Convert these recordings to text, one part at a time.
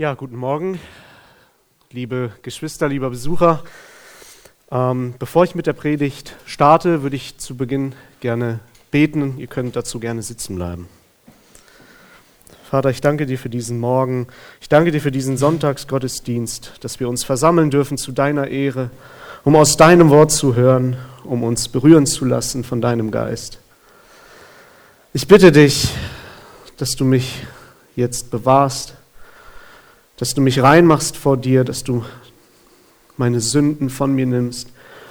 Ja, guten Morgen, liebe Geschwister, lieber Besucher. Bevor ich mit der Predigt starte, würde ich zu Beginn gerne beten. Ihr könnt dazu gerne sitzen bleiben. Vater, ich danke dir für diesen Morgen. Ich danke dir für diesen Sonntagsgottesdienst, dass wir uns versammeln dürfen zu deiner Ehre, um aus deinem Wort zu hören, um uns berühren zu lassen von deinem Geist. Ich bitte dich, dass du mich jetzt bewahrst, dass du mich reinmachst vor dir, dass du meine Sünden von mir nimmst,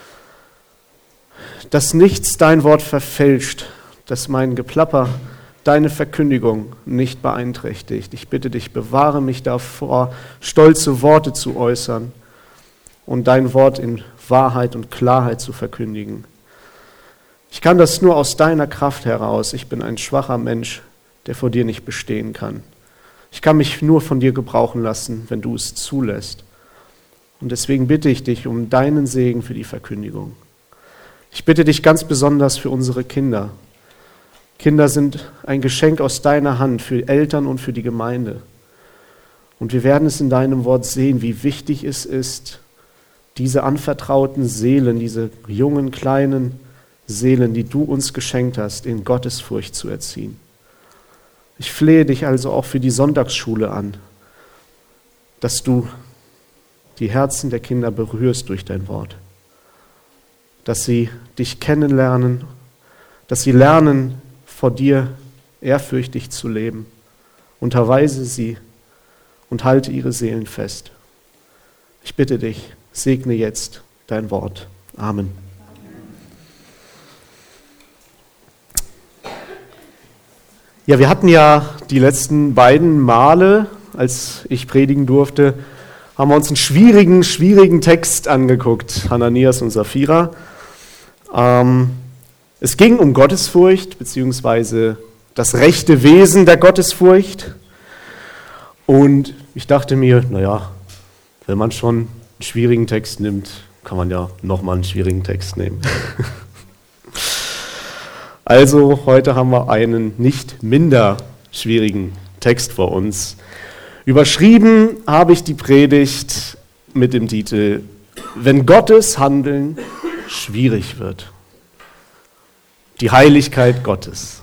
dass nichts dein Wort verfälscht, dass mein Geplapper deine Verkündigung nicht beeinträchtigt. Ich bitte dich, bewahre mich davor, stolze Worte zu äußern und dein Wort in Wahrheit und Klarheit zu verkündigen. Ich kann das nur aus deiner Kraft heraus. Ich bin ein schwacher Mensch, der vor dir nicht bestehen kann. Ich kann mich nur von dir gebrauchen lassen, wenn du es zulässt. Und deswegen bitte ich dich um deinen Segen für die Verkündigung. Ich bitte dich ganz besonders für unsere Kinder. Kinder sind ein Geschenk aus deiner Hand für Eltern und für die Gemeinde. Und wir werden es in deinem Wort sehen, wie wichtig es ist, diese anvertrauten Seelen, diese jungen, kleinen Seelen, die du uns geschenkt hast, in Gottesfurcht zu erziehen. Ich flehe dich also auch für die Sonntagsschule an, dass du die Herzen der Kinder berührst durch dein Wort, dass sie dich kennenlernen, dass sie lernen, vor dir ehrfürchtig zu leben. Unterweise sie und halte ihre Seelen fest. Ich bitte dich, segne jetzt dein Wort. Amen. Ja, wir hatten ja die letzten beiden Male, als ich predigen durfte, haben wir uns einen schwierigen Text angeguckt, Hananias und Sapphira. Es ging um Gottesfurcht, beziehungsweise das rechte Wesen der Gottesfurcht. Und ich dachte mir, naja, wenn man schon einen schwierigen Text nimmt, kann man ja nochmal einen schwierigen Text nehmen. Also heute haben wir einen nicht minder schwierigen Text vor uns. Überschrieben habe ich die Predigt mit dem Titel Wenn Gottes Handeln schwierig wird. Die Heiligkeit Gottes.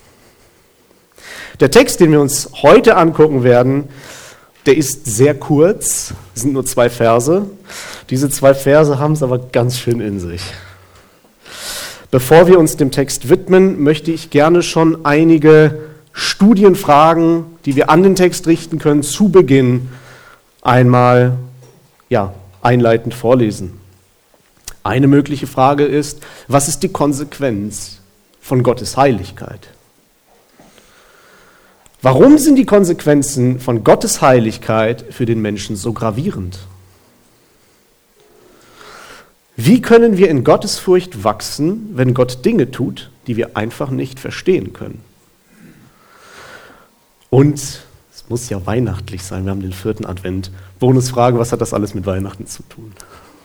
Der Text, den wir uns heute angucken werden, der ist sehr kurz, es sind nur 2 Verse. Diese 2 Verse haben es aber ganz schön in sich. Bevor wir uns dem Text widmen, möchte ich gerne schon einige Studienfragen, die wir an den Text richten können, zu Beginn einmal einleitend vorlesen. Eine mögliche Frage ist, was ist die Konsequenz von Gottes Heiligkeit? Warum sind die Konsequenzen von Gottes Heiligkeit für den Menschen so gravierend? Wie können wir in Gottesfurcht wachsen, wenn Gott Dinge tut, die wir einfach nicht verstehen können? Und es muss ja weihnachtlich sein, wir haben den 4. Advent. Bonusfrage, was hat das alles mit Weihnachten zu tun?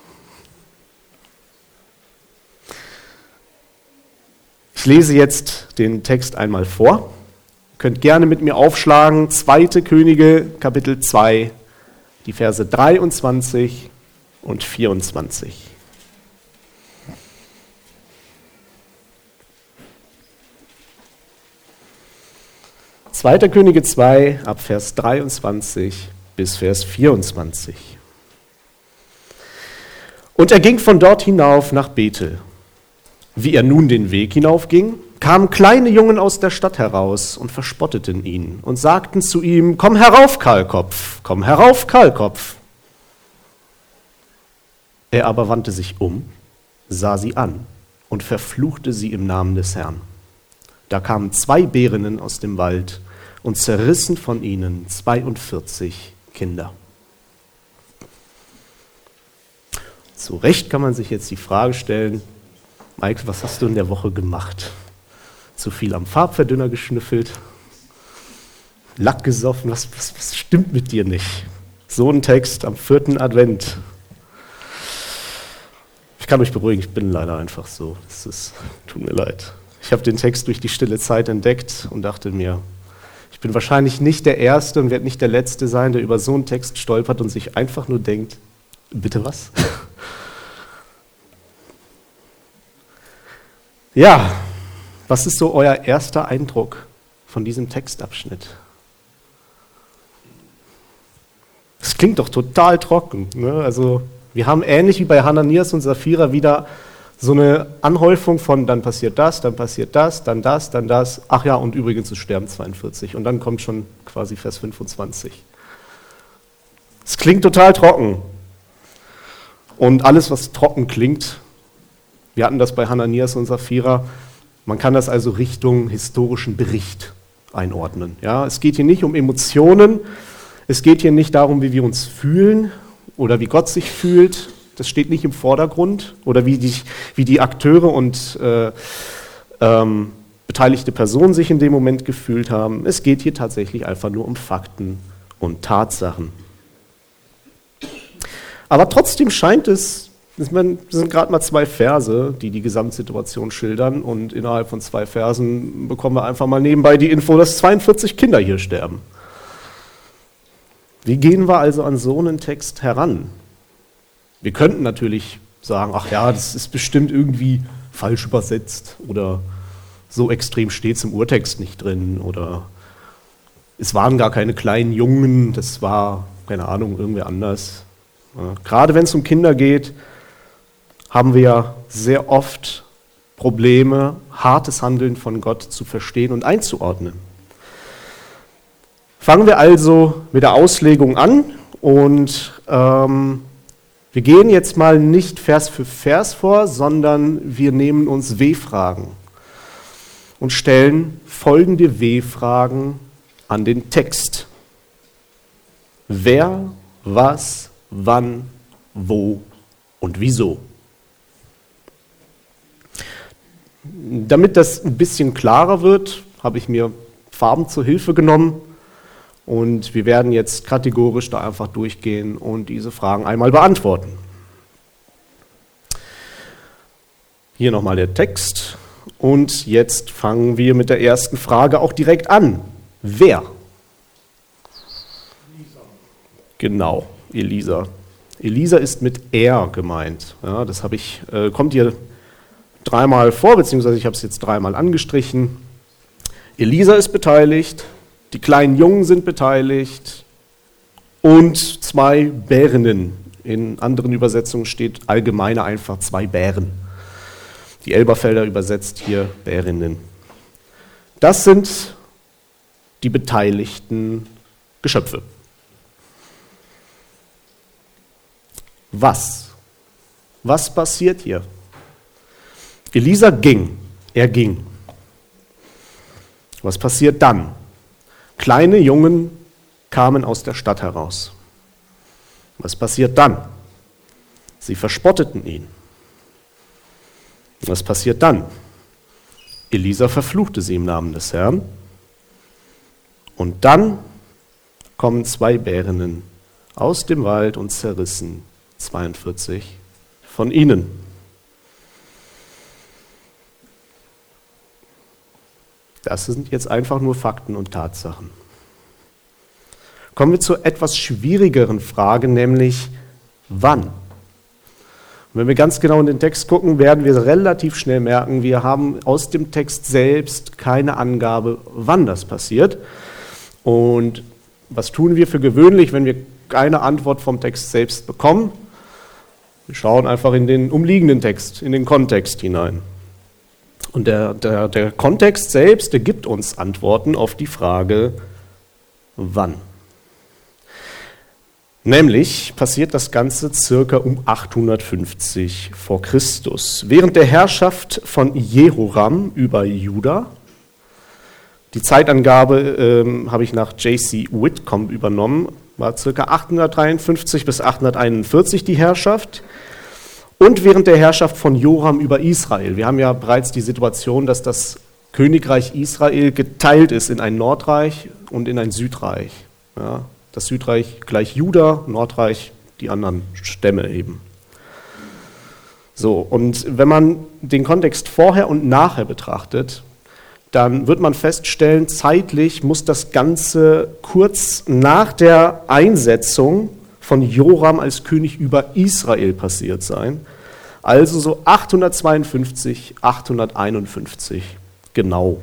Ich lese jetzt den Text einmal vor. Ihr könnt gerne mit mir aufschlagen, 2. Könige, Kapitel 2, die Verse 23 und 24. 2. Könige 2, ab Vers 23 bis Vers 24. Und er ging von dort hinauf nach Bethel. Wie er nun den Weg hinaufging, kamen kleine Jungen aus der Stadt heraus und verspotteten ihn und sagten zu ihm, komm herauf, Kahlkopf, komm herauf, Kahlkopf. Er aber wandte sich um, sah sie an und verfluchte sie im Namen des Herrn. Da kamen 2 Bärinnen aus dem Wald und zerrissen von ihnen 42 Kinder. Zu Recht kann man sich jetzt die Frage stellen, Mike, was hast du in der Woche gemacht? Zu viel am Farbverdünner geschnüffelt? Lack gesoffen? Was stimmt mit dir nicht? So ein Text am 4. Advent. Ich kann euch beruhigen, ich bin leider einfach so. Tut mir leid. Ich habe den Text durch die stille Zeit entdeckt und dachte mir, Ich bin wahrscheinlich nicht der Erste und werde nicht der Letzte sein, der über so einen Text stolpert und sich einfach nur denkt, bitte was? Ja, was ist so euer erster Eindruck von diesem Textabschnitt? Das klingt doch total trocken. Ne? Also wir haben ähnlich wie bei Hananias und Sapphira wieder so eine Anhäufung von dann passiert das, dann passiert das, dann das, dann das. Ach ja, und übrigens ist Sterben 42. Und dann kommt schon quasi Vers 25. Es klingt total trocken. Und alles, was trocken klingt, wir hatten das bei Hananias und Sapphira, man kann das also Richtung historischen Bericht einordnen. Ja, es geht hier nicht um Emotionen, es geht hier nicht darum, wie wir uns fühlen oder wie Gott sich fühlt. Das steht nicht im Vordergrund. Oder wie die Akteure und beteiligte Personen sich in dem Moment gefühlt haben. Es geht hier tatsächlich einfach nur um Fakten und Tatsachen. Aber trotzdem scheint es, das sind gerade mal 2 Verse, die die Gesamtsituation schildern. Und innerhalb von 2 Versen bekommen wir einfach mal nebenbei die Info, dass 42 Kinder hier sterben. Wie gehen wir also an so einen Text heran? Wir könnten natürlich sagen, ach ja, das ist bestimmt irgendwie falsch übersetzt oder so extrem steht es im Urtext nicht drin oder es waren gar keine kleinen Jungen, das war, keine Ahnung, irgendwer anders. Ja, gerade wenn es um Kinder geht, haben wir ja sehr oft Probleme, hartes Handeln von Gott zu verstehen und einzuordnen. Fangen wir also mit der Auslegung an und wir gehen jetzt mal nicht Vers für Vers vor, sondern wir nehmen uns W-Fragen und stellen folgende W-Fragen an den Text. Wer, was, wann, wo und wieso? Damit das ein bisschen klarer wird, habe ich mir Farben zur Hilfe genommen. Und wir werden jetzt kategorisch da einfach durchgehen und diese Fragen einmal beantworten. Hier nochmal der Text. Und jetzt fangen wir mit der ersten Frage auch direkt an. Wer? Elisa. Genau, Elisa. Elisa ist mit er gemeint. Ja, das kommt hier 3-mal vor, beziehungsweise ich habe es jetzt 3-mal angestrichen. Elisa ist beteiligt. Die kleinen Jungen sind beteiligt und 2 Bärinnen. In anderen Übersetzungen steht allgemeiner einfach 2 Bären. Die Elberfelder übersetzt hier Bärinnen. Das sind die beteiligten Geschöpfe. Was? Was passiert hier? Elisa ging. Er ging. Was passiert dann? Kleine Jungen kamen aus der Stadt heraus. Was passiert dann? Sie verspotteten ihn. Was passiert dann? Elisa verfluchte sie im Namen des Herrn. Und dann kommen 2 Bärinnen aus dem Wald und zerrissen 42 von ihnen. Das sind jetzt einfach nur Fakten und Tatsachen. Kommen wir zur etwas schwierigeren Frage, nämlich wann? Und wenn wir ganz genau in den Text gucken, werden wir relativ schnell merken, wir haben aus dem Text selbst keine Angabe, wann das passiert. Und was tun wir für gewöhnlich, wenn wir keine Antwort vom Text selbst bekommen? Wir schauen einfach in den umliegenden Text, in den Kontext hinein. Und der Kontext selbst, der gibt uns Antworten auf die Frage, wann. Nämlich passiert das Ganze circa um 850 vor Christus. Während der Herrschaft von Jehoram über Juda. Die Zeitangabe habe ich nach J.C. Whitcomb übernommen, war circa 853 bis 841 die Herrschaft. Und während der Herrschaft von Joram über Israel. Wir haben ja bereits die Situation, dass das Königreich Israel geteilt ist in ein Nordreich und in ein Südreich. Ja, das Südreich gleich Juda, Nordreich die anderen Stämme eben. So, und wenn man den Kontext vorher und nachher betrachtet, dann wird man feststellen, zeitlich muss das Ganze kurz nach der Einsetzung von Joram als König über Israel passiert sein. Also so 852, 851 genau.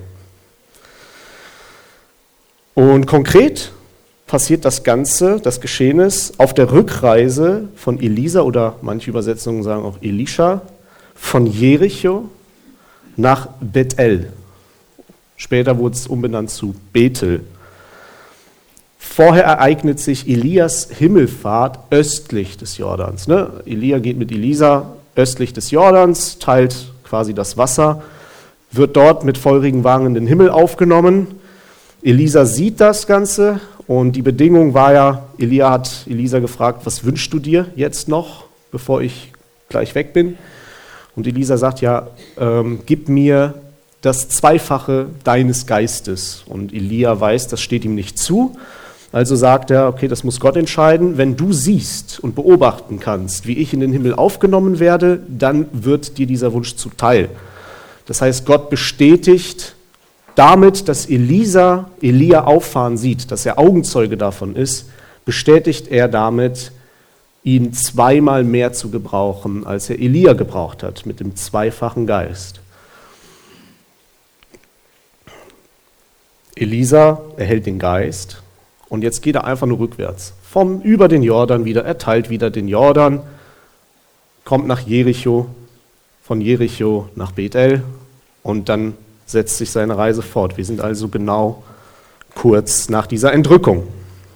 Und konkret passiert das Ganze, das Geschehnis, auf der Rückreise von Elisa oder manche Übersetzungen sagen auch Elisha, von Jericho nach Bethel. Später wurde es umbenannt zu Bethel. Vorher ereignet sich Elias Himmelfahrt östlich des Jordans. Elia geht mit Elisa östlich des Jordans, teilt quasi das Wasser, wird dort mit feurigen Wagen in den Himmel aufgenommen. Elisa sieht das Ganze und die Bedingung war ja, Elia hat Elisa gefragt, was wünschst du dir jetzt noch, bevor ich gleich weg bin? Und Elisa sagt, ja, gib mir das Zweifache deines Geistes. Und Elia weiß, das steht ihm nicht zu. Also sagt er, okay, das muss Gott entscheiden. Wenn du siehst und beobachten kannst, wie ich in den Himmel aufgenommen werde, dann wird dir dieser Wunsch zuteil. Das heißt, Gott bestätigt damit, dass Elia auffahren sieht, dass er Augenzeuge davon ist, bestätigt er damit, ihn zweimal mehr zu gebrauchen, als er Elia gebraucht hat, mit dem zweifachen Geist. Elisa erhält den Geist und jetzt geht er einfach nur rückwärts. Über den Jordan wieder, er teilt wieder den Jordan, kommt nach Jericho, von Jericho nach Bethel und dann setzt sich seine Reise fort. Wir sind also genau kurz nach dieser Entrückung.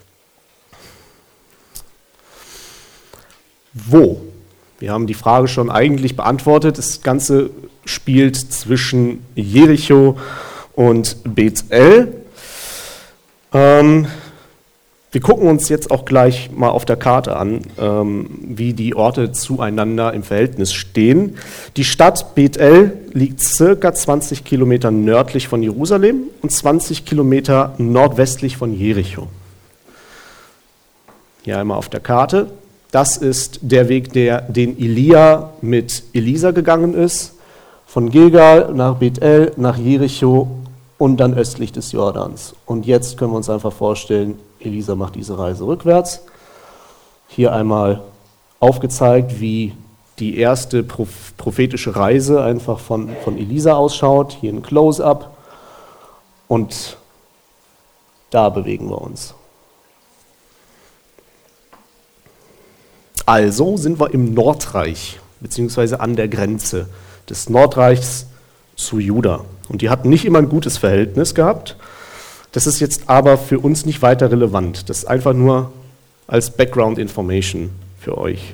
Wo? Wir haben die Frage schon eigentlich beantwortet. Das Ganze spielt zwischen Jericho und Bethel. Wir gucken uns jetzt auch gleich mal auf der Karte an, wie die Orte zueinander im Verhältnis stehen. Die Stadt Bethel liegt circa 20 Kilometer nördlich von Jerusalem und 20 Kilometer nordwestlich von Jericho. Hier einmal auf der Karte. Das ist der Weg, den Elia mit Elisa gegangen ist, von Gilgal nach Bethel, nach Jericho und dann östlich des Jordans. Und jetzt können wir uns einfach vorstellen, Elisa macht diese Reise rückwärts. Hier einmal aufgezeigt, wie die erste prophetische Reise einfach von Elisa ausschaut. Hier ein Close-up und da bewegen wir uns. Also sind wir im Nordreich, beziehungsweise an der Grenze des Nordreichs zu Juda. Und die hatten nicht immer ein gutes Verhältnis gehabt. Das ist jetzt aber für uns nicht weiter relevant. Das ist einfach nur als Background Information für euch.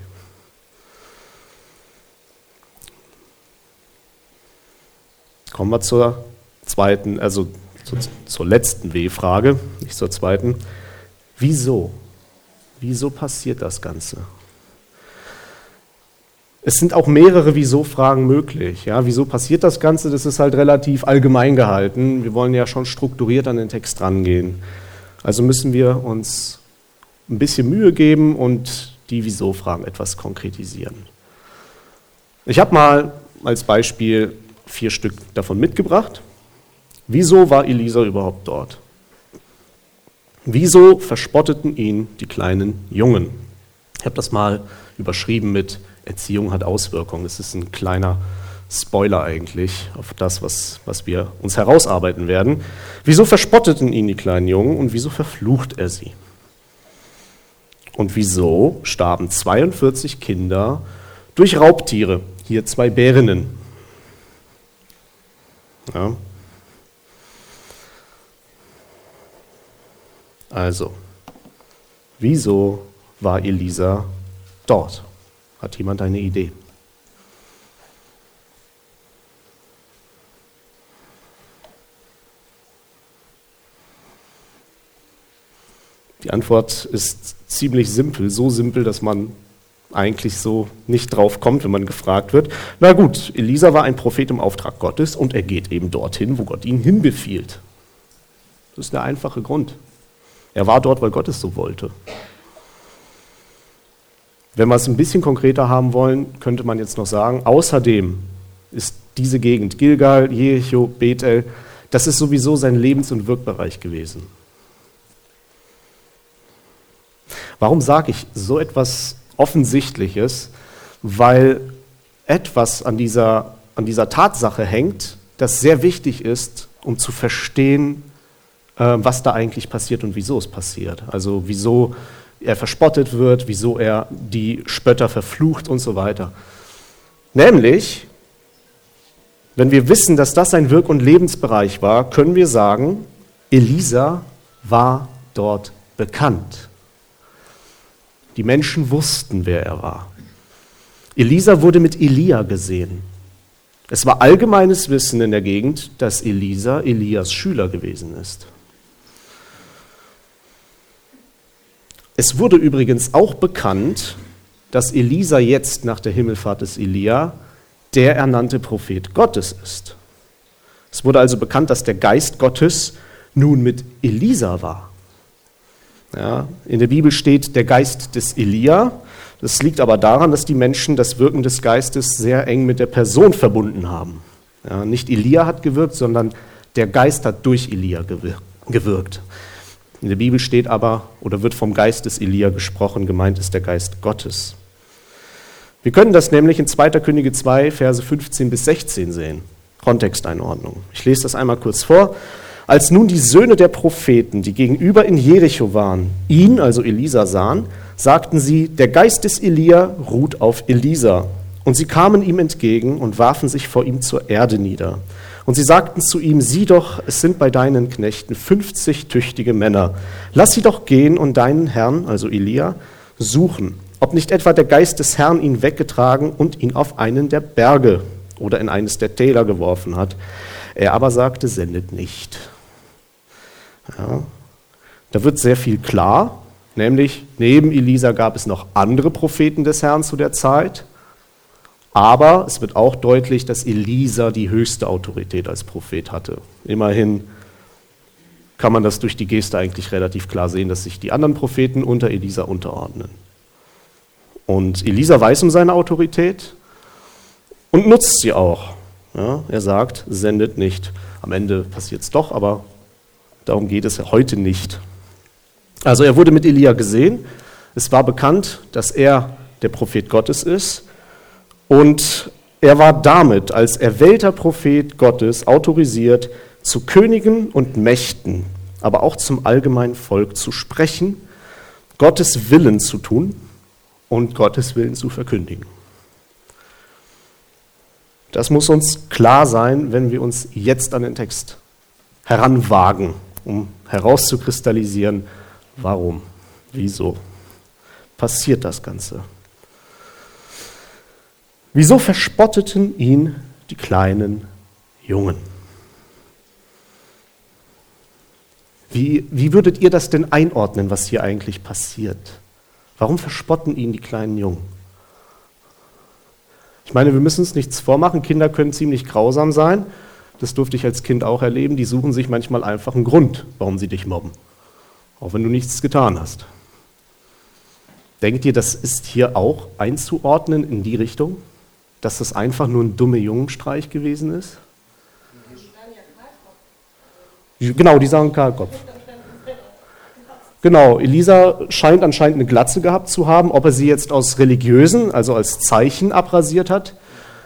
Kommen wir zur zweiten, also zur letzten W-Frage, nicht zur zweiten. Wieso? Wieso passiert das Ganze? Es sind auch mehrere Wieso-Fragen möglich. Ja, wieso passiert das Ganze? Das ist halt relativ allgemein gehalten. Wir wollen ja schon strukturiert an den Text rangehen. Also müssen wir uns ein bisschen Mühe geben und die Wieso-Fragen etwas konkretisieren. Ich habe mal als Beispiel 4 Stück davon mitgebracht. Wieso war Elisa überhaupt dort? Wieso verspotteten ihn die kleinen Jungen? Ich habe das mal überschrieben mit Erziehung hat Auswirkungen. Das ist ein kleiner Spoiler eigentlich auf das, was wir uns herausarbeiten werden. Wieso verspotteten ihn die kleinen Jungen und wieso verflucht er sie? Und wieso starben 42 Kinder durch Raubtiere? Hier 2 Bärinnen. Ja. Also, wieso war Elisa dort? Hat jemand eine Idee? Die Antwort ist ziemlich simpel, so simpel, dass man eigentlich so nicht drauf kommt, wenn man gefragt wird. Na gut, Elisa war ein Prophet im Auftrag Gottes und er geht eben dorthin, wo Gott ihn hinbefiehlt. Das ist der einfache Grund. Er war dort, weil Gott es so wollte. Wenn wir es ein bisschen konkreter haben wollen, könnte man jetzt noch sagen, außerdem ist diese Gegend, Gilgal, Jericho, Bethel, Das ist sowieso sein Lebens- und Wirkbereich gewesen. Warum sage ich so etwas Offensichtliches? Weil etwas an dieser Tatsache hängt, das sehr wichtig ist, um zu verstehen, was da eigentlich passiert und wieso es passiert. Also wieso er verspottet wird, wieso er die Spötter verflucht und so weiter. Nämlich, wenn wir wissen, dass das sein Wirk- und Lebensbereich war, können wir sagen, Elisa war dort bekannt. Die Menschen wussten, wer er war. Elisa wurde mit Elia gesehen. Es war allgemeines Wissen in der Gegend, dass Elisa Elias Schüler gewesen ist. Es wurde übrigens auch bekannt, dass Elisa jetzt nach der Himmelfahrt des Elia der ernannte Prophet Gottes ist. Es wurde also bekannt, dass der Geist Gottes nun mit Elisa war. Ja, in der Bibel steht der Geist des Elia. Das liegt aber daran, dass die Menschen das Wirken des Geistes sehr eng mit der Person verbunden haben. Ja, nicht Elia hat gewirkt, sondern der Geist hat durch Elia gewirkt. In der Bibel steht aber, oder wird vom Geist des Elia gesprochen, gemeint ist der Geist Gottes. Wir können das nämlich in 2. Könige 2, Verse 15 bis 16 sehen. Kontexteinordnung. Ich lese das einmal kurz vor. Als nun die Söhne der Propheten, die gegenüber in Jericho waren, ihn, also Elisa, sahen, sagten sie, der Geist des Elia ruht auf Elisa. Und sie kamen ihm entgegen und warfen sich vor ihm zur Erde nieder. Und sie sagten zu ihm, sieh doch, es sind bei deinen Knechten 50 tüchtige Männer. Lass sie doch gehen und deinen Herrn, also Elia, suchen, ob nicht etwa der Geist des Herrn ihn weggetragen und ihn auf einen der Berge oder in eines der Täler geworfen hat. Er aber sagte, sendet nicht. Ja, da wird sehr viel klar, nämlich neben Elisa gab es noch andere Propheten des Herrn zu der Zeit, aber es wird auch deutlich, dass Elisa die höchste Autorität als Prophet hatte. Immerhin kann man das durch die Geste eigentlich relativ klar sehen, dass sich die anderen Propheten unter Elisa unterordnen. Und Elisa weiß um seine Autorität und nutzt sie auch. Ja, er sagt, sendet nicht. Am Ende passiert es doch, aber darum geht es heute nicht. Also er wurde mit Elia gesehen. Es war bekannt, dass er der Prophet Gottes ist. Und er war damit als erwählter Prophet Gottes autorisiert, zu Königen und Mächten, aber auch zum allgemeinen Volk zu sprechen, Gottes Willen zu tun und Gottes Willen zu verkündigen. Das muss uns klar sein, wenn wir uns jetzt an den Text heranwagen, um herauszukristallisieren, warum, wieso passiert das Ganze. Wieso verspotteten ihn die kleinen Jungen? Wie würdet ihr das denn einordnen, was hier eigentlich passiert? Warum verspotten ihn die kleinen Jungen? Ich meine, wir müssen uns nichts vormachen, Kinder können ziemlich grausam sein. Das durfte ich als Kind auch erleben. Die suchen sich manchmal einfach einen Grund, warum sie dich mobben. Auch wenn du nichts getan hast. Denkt ihr, das ist hier auch einzuordnen in die Richtung? Dass das einfach nur ein dummer Jungenstreich gewesen ist? Genau, die sagen Kahlkopf. Genau, Elisa scheint anscheinend eine Glatze gehabt zu haben. Ob er sie jetzt aus religiösen, also als Zeichen abrasiert hat?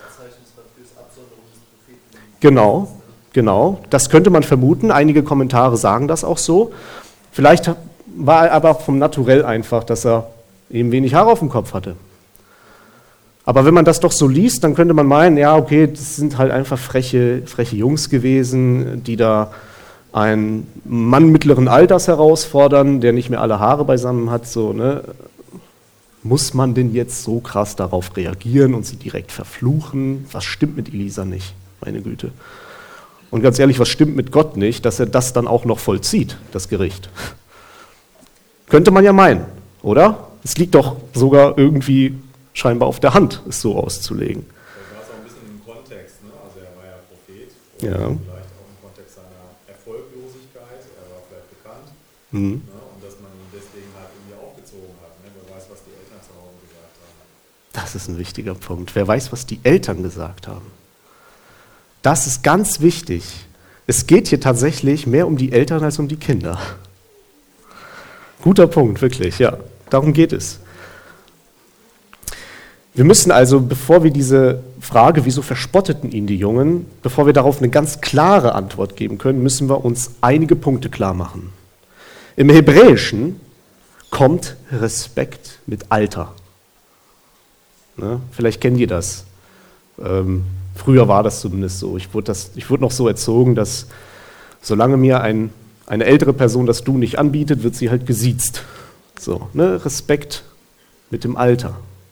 Genau. Das könnte man vermuten. Einige Kommentare sagen das auch so. Vielleicht war er aber vom Naturell einfach, dass er eben wenig Haare auf dem Kopf hatte. Aber wenn man das doch so liest, dann könnte man meinen, ja, okay, das sind halt einfach freche Jungs gewesen, die da einen Mann mittleren Alters herausfordern, der nicht mehr alle Haare beisammen hat. So, ne? Muss man denn jetzt so krass darauf reagieren und sie direkt verfluchen? Was stimmt mit Elisa nicht? Meine Güte. Und ganz ehrlich, was stimmt mit Gott nicht, dass er das dann auch noch vollzieht, das Gericht? Könnte man ja meinen, oder? Es liegt doch sogar irgendwie scheinbar auf der Hand, es so auszulegen. Da war es auch ein bisschen im Kontext, ne? Also er war ja Prophet, ja. Vielleicht auch im Kontext seiner Erfolglosigkeit, er war vielleicht bekannt, ne? Und dass man ihn deswegen halt irgendwie aufgezogen hat. Ne? Wer weiß, was die Eltern zu Hause gesagt haben. Das ist ein wichtiger Punkt. Wer weiß, was die Eltern gesagt haben. Das ist ganz wichtig. Es geht hier tatsächlich mehr um die Eltern als um die Kinder. Guter Punkt, wirklich, ja. Darum geht es. Wir müssen also, bevor wir diese Frage, wieso verspotteten ihn die Jungen, bevor wir darauf eine ganz klare Antwort geben können, müssen wir uns einige Punkte klar machen. Im Hebräischen kommt Respekt mit Alter. Ne? Vielleicht kennt ihr das. Früher war das zumindest so. Ich wurde noch so erzogen, dass solange mir eine ältere Person das Du nicht anbietet, wird sie halt gesiezt. So, ne? Respekt mit dem Alter.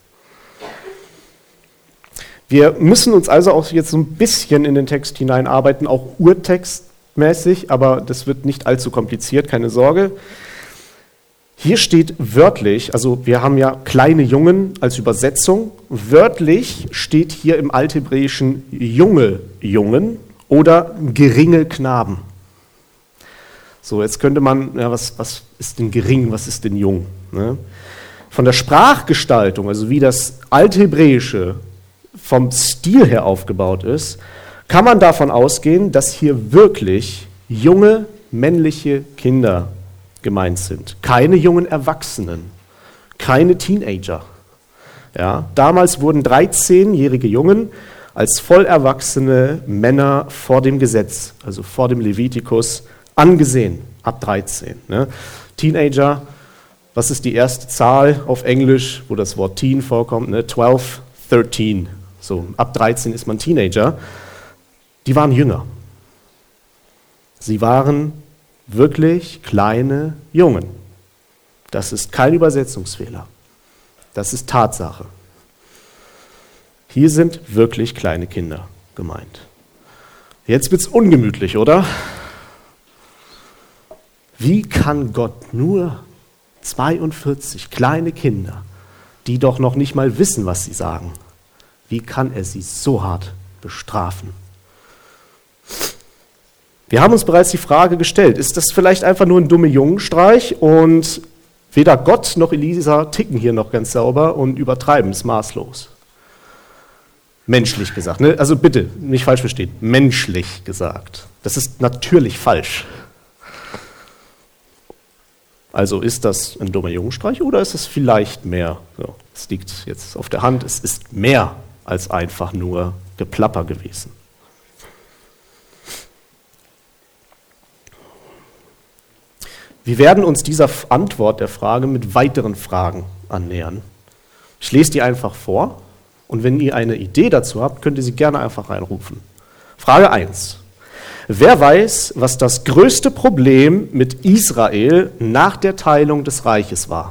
Wir müssen uns also auch jetzt so ein bisschen in den Text hineinarbeiten, auch urtextmäßig, aber das wird nicht allzu kompliziert, keine Sorge. Hier steht wörtlich, also wir haben ja kleine Jungen als Übersetzung, wörtlich steht hier im Althebräischen junge Jungen oder geringe Knaben. So, jetzt könnte man, ja, was ist denn gering, was ist denn jung? Ne? Von der Sprachgestaltung, also wie das Althebräische vom Stil her aufgebaut ist, kann man davon ausgehen, dass hier wirklich junge männliche Kinder gemeint sind. Keine jungen Erwachsenen, keine Teenager. Ja, damals wurden 13-jährige Jungen als vollerwachsene Männer vor dem Gesetz, also vor dem Levitikus, angesehen, ab 13. Ne? Teenager, was ist die erste Zahl auf Englisch, wo das Wort Teen vorkommt? Ne? 12, 13. So, ab 13 ist man Teenager. Die waren jünger. Sie waren wirklich kleine Jungen. Das ist kein Übersetzungsfehler. Das ist Tatsache. Hier sind wirklich kleine Kinder gemeint. Jetzt wird's ungemütlich, oder? Wie kann Gott nur 42 kleine Kinder, die doch noch nicht mal wissen, was sie sagen, wie kann er sie so hart bestrafen? Wir haben uns bereits die Frage gestellt, ist das vielleicht einfach nur ein dummer Jungenstreich und weder Gott noch Elisa ticken hier noch ganz sauber und übertreiben es maßlos? Menschlich gesagt, ne? Also bitte, nicht falsch verstehen, menschlich gesagt. Das ist natürlich falsch. Also ist das ein dummer Jungenstreich oder ist es vielleicht mehr? Ja, es liegt jetzt auf der Hand, es ist mehr als einfach nur Geplapper gewesen. Wir werden uns dieser Antwort der Frage mit weiteren Fragen annähern. Ich lese die einfach vor und wenn ihr eine Idee dazu habt, könnt ihr sie gerne einfach reinrufen. Frage 1. Wer weiß, was das größte Problem mit Israel nach der Teilung des Reiches war?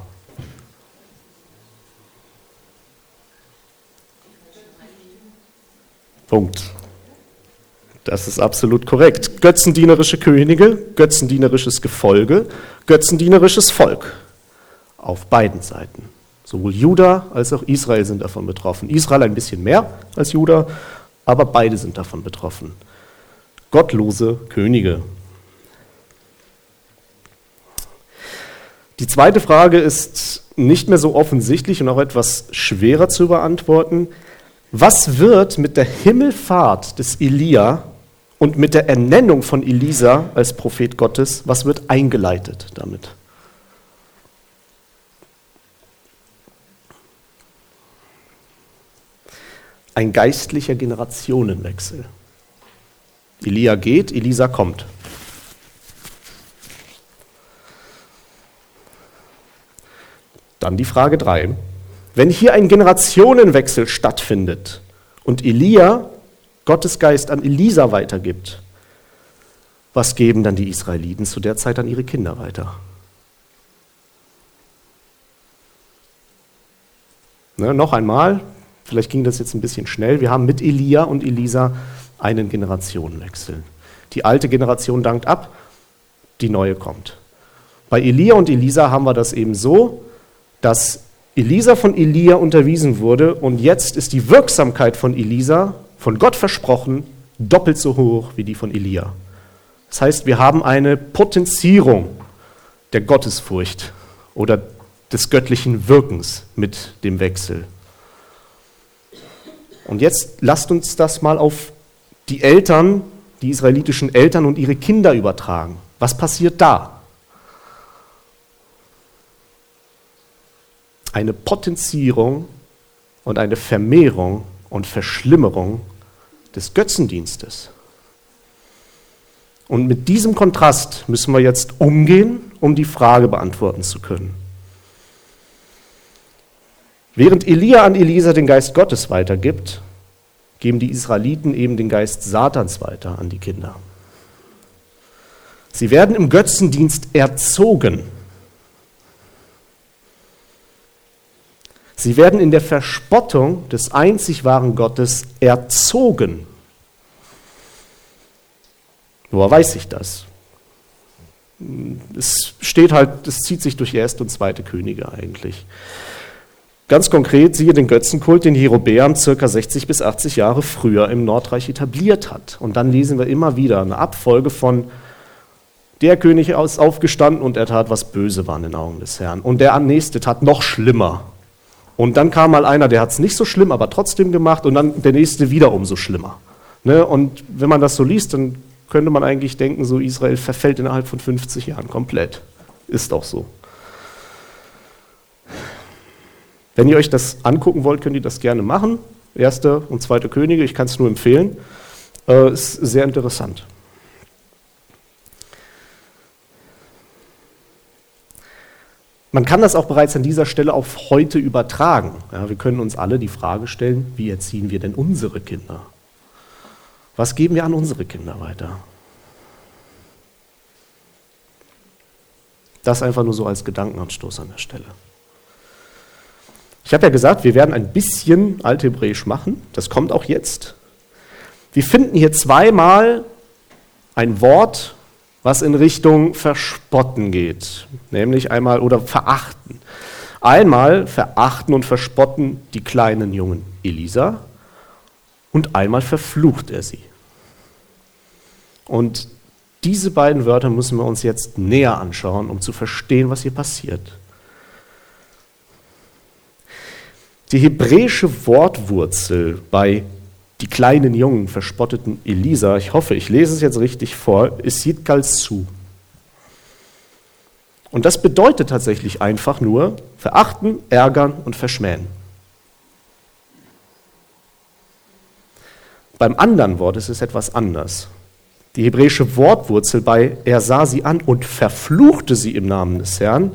Punkt. Das ist absolut korrekt. Götzendienerische Könige, götzendienerisches Gefolge, götzendienerisches Volk. Auf beiden Seiten. Sowohl Juda als auch Israel sind davon betroffen. Israel ein bisschen mehr als Juda, aber beide sind davon betroffen. Gottlose Könige. Die zweite Frage ist nicht mehr so offensichtlich und auch etwas schwerer zu beantworten. Was wird mit der Himmelfahrt des Elia und mit der Ernennung von Elisa als Prophet Gottes, was wird eingeleitet damit? Ein geistlicher Generationenwechsel. Elia geht, Elisa kommt. Dann die Frage 3. Wenn hier ein Generationenwechsel stattfindet und Elia Gottes Geist an Elisa weitergibt, was geben dann die Israeliten zu der Zeit an ihre Kinder weiter? Ne, noch einmal, vielleicht ging das jetzt ein bisschen schnell, wir haben mit Elia und Elisa einen Generationenwechsel. Die alte Generation dankt ab, die neue kommt. Bei Elia und Elisa haben wir das eben so, dass Elisa von Elia unterwiesen wurde und jetzt ist die Wirksamkeit von Elisa, von Gott versprochen, doppelt so hoch wie die von Elia. Das heißt, wir haben eine Potenzierung der Gottesfurcht oder des göttlichen Wirkens mit dem Wechsel. Und jetzt lasst uns das mal auf die Eltern die israelitischen Eltern und ihre Kinder übertragen. Was passiert da? Eine Potenzierung und eine Vermehrung und Verschlimmerung des Götzendienstes. Und mit diesem Kontrast müssen wir jetzt umgehen, um die Frage beantworten zu können. Während Elia an Elisa den Geist Gottes weitergibt, geben die Israeliten eben den Geist Satans weiter an die Kinder. Sie werden im Götzendienst erzogen. Sie werden in der Verspottung des einzig wahren Gottes erzogen. Woher weiß ich das? Es zieht sich durch 1. und 2. Könige eigentlich. Ganz konkret, siehe den Götzenkult, den Jerobeam ca. 60 bis 80 Jahre früher im Nordreich etabliert hat. Und dann lesen wir immer wieder eine Abfolge von: Der König ist aufgestanden und er tat, was böse war in den Augen des Herrn. Und der nächste tat noch schlimmer. Und dann kam mal einer, der hat es nicht so schlimm, aber trotzdem gemacht. Und dann der nächste wieder umso schlimmer. Und wenn man das so liest, dann könnte man eigentlich denken, so Israel verfällt innerhalb von 50 Jahren komplett. Ist auch so. Wenn ihr euch das angucken wollt, könnt ihr das gerne machen. 1. und 2. Könige, ich kann es nur empfehlen. Ist sehr interessant. Man kann das auch bereits an dieser Stelle auf heute übertragen. Ja, wir können uns alle die Frage stellen, wie erziehen wir denn unsere Kinder? Was geben wir an unsere Kinder weiter? Das einfach nur so als Gedankenanstoß an der Stelle. Ich habe ja gesagt, wir werden ein bisschen Althebräisch machen. Das kommt auch jetzt. Wir finden hier zweimal ein Wort, was in Richtung Verspotten geht. Nämlich einmal, oder verachten. Einmal verachten und verspotten die kleinen Jungen Elisa und einmal verflucht er sie. Und diese beiden Wörter müssen wir uns jetzt näher anschauen, um zu verstehen, was hier passiert. Die hebräische Wortwurzel bei die kleinen Jungen verspotteten Elisa, ich hoffe, ich lese es jetzt richtig vor, ist Yitkal-Su. Und das bedeutet tatsächlich einfach nur verachten, ärgern und verschmähen. Beim anderen Wort ist es etwas anders. Die hebräische Wortwurzel bei er sah sie an und verfluchte sie im Namen des Herrn,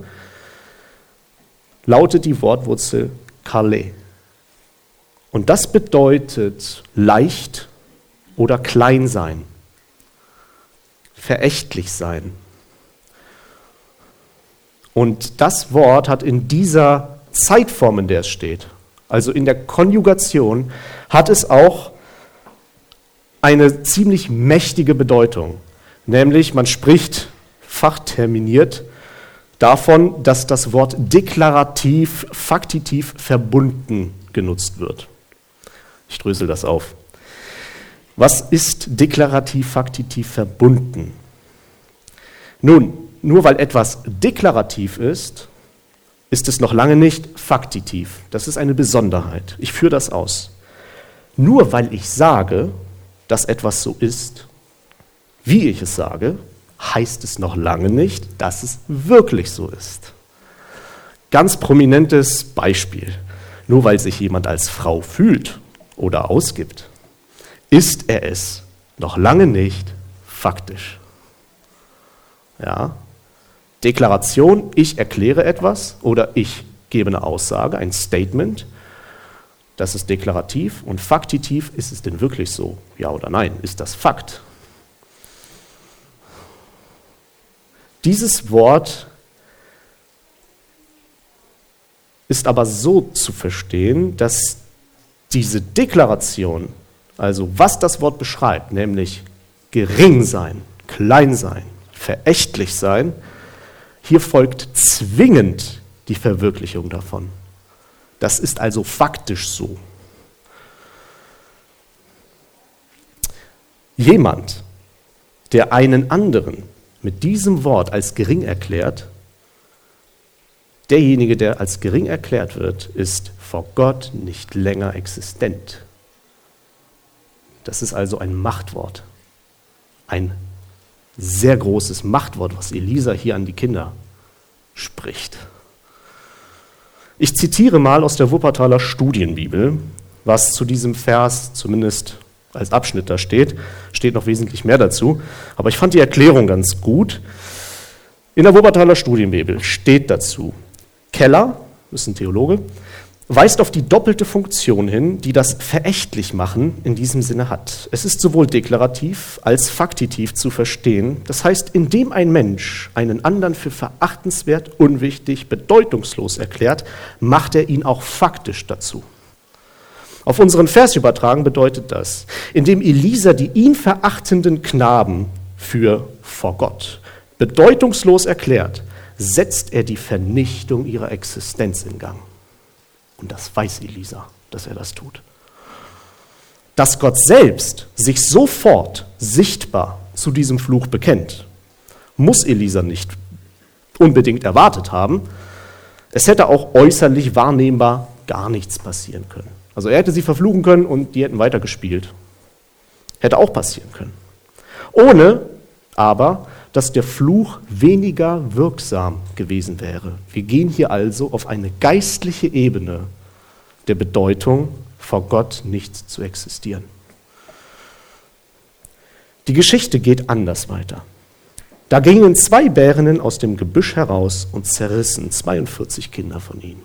lautet die Wortwurzel Kaleh. Und das bedeutet leicht oder klein sein, verächtlich sein. Und das Wort hat in dieser Zeitform, in der es steht, also in der Konjugation, hat es auch eine ziemlich mächtige Bedeutung. Nämlich, man spricht fachterminiert davon, dass das Wort deklarativ, faktitiv verbunden genutzt wird. Ich drösel das auf. Was ist deklarativ, faktitiv verbunden? Nun, nur weil etwas deklarativ ist, ist es noch lange nicht faktitiv. Das ist eine Besonderheit. Ich führe das aus. Nur weil ich sage, dass etwas so ist, wie ich es sage, heißt es noch lange nicht, dass es wirklich so ist. Ganz prominentes Beispiel. Nur weil sich jemand als Frau fühlt oder ausgibt, ist er es noch lange nicht faktisch. Ja? Deklaration, ich erkläre etwas oder ich gebe eine Aussage, ein Statement, das ist deklarativ und faktitiv, ist es denn wirklich so? Ja oder nein? Ist das Fakt? Dieses Wort ist aber so zu verstehen, dass diese Deklaration, also was das Wort beschreibt, nämlich gering sein, klein sein, verächtlich sein, hier folgt zwingend die Verwirklichung davon. Das ist also faktisch so. Jemand, der einen anderen mit diesem Wort als gering erklärt, derjenige, der als gering erklärt wird, ist vor Gott nicht länger existent. Das ist also ein Machtwort. ein sehr großes Machtwort, was Elisa hier an die Kinder spricht. Ich zitiere mal aus der Wuppertaler Studienbibel, was zu diesem Vers zumindest als Abschnitt da steht. Steht noch wesentlich mehr dazu, aber ich fand die Erklärung ganz gut. In der Wuppertaler Studienbibel steht dazu: Keller, das ist ein Theologe, weist auf die doppelte Funktion hin, die das Verächtlichmachen in diesem Sinne hat. Es ist sowohl deklarativ als faktitiv zu verstehen. Das heißt, indem ein Mensch einen anderen für verachtenswert, unwichtig, bedeutungslos erklärt, macht er ihn auch faktisch dazu. Auf unseren Vers übertragen bedeutet das, indem Elisa die ihn verachtenden Knaben für vor Gott bedeutungslos erklärt, setzt er die Vernichtung ihrer Existenz in Gang. Und das weiß Elisa, dass er das tut. Dass Gott selbst sich sofort sichtbar zu diesem Fluch bekennt, muss Elisa nicht unbedingt erwartet haben. Es hätte auch äußerlich wahrnehmbar gar nichts passieren können. Also er hätte sie verfluchen können und die hätten weitergespielt. Hätte auch passieren können. Ohne aber, dass der Fluch weniger wirksam gewesen wäre. Wir gehen hier also auf eine geistliche Ebene der Bedeutung, vor Gott nicht zu existieren. Die Geschichte geht anders weiter. Da gingen 2 Bärinnen aus dem Gebüsch heraus und zerrissen 42 Kinder von ihnen.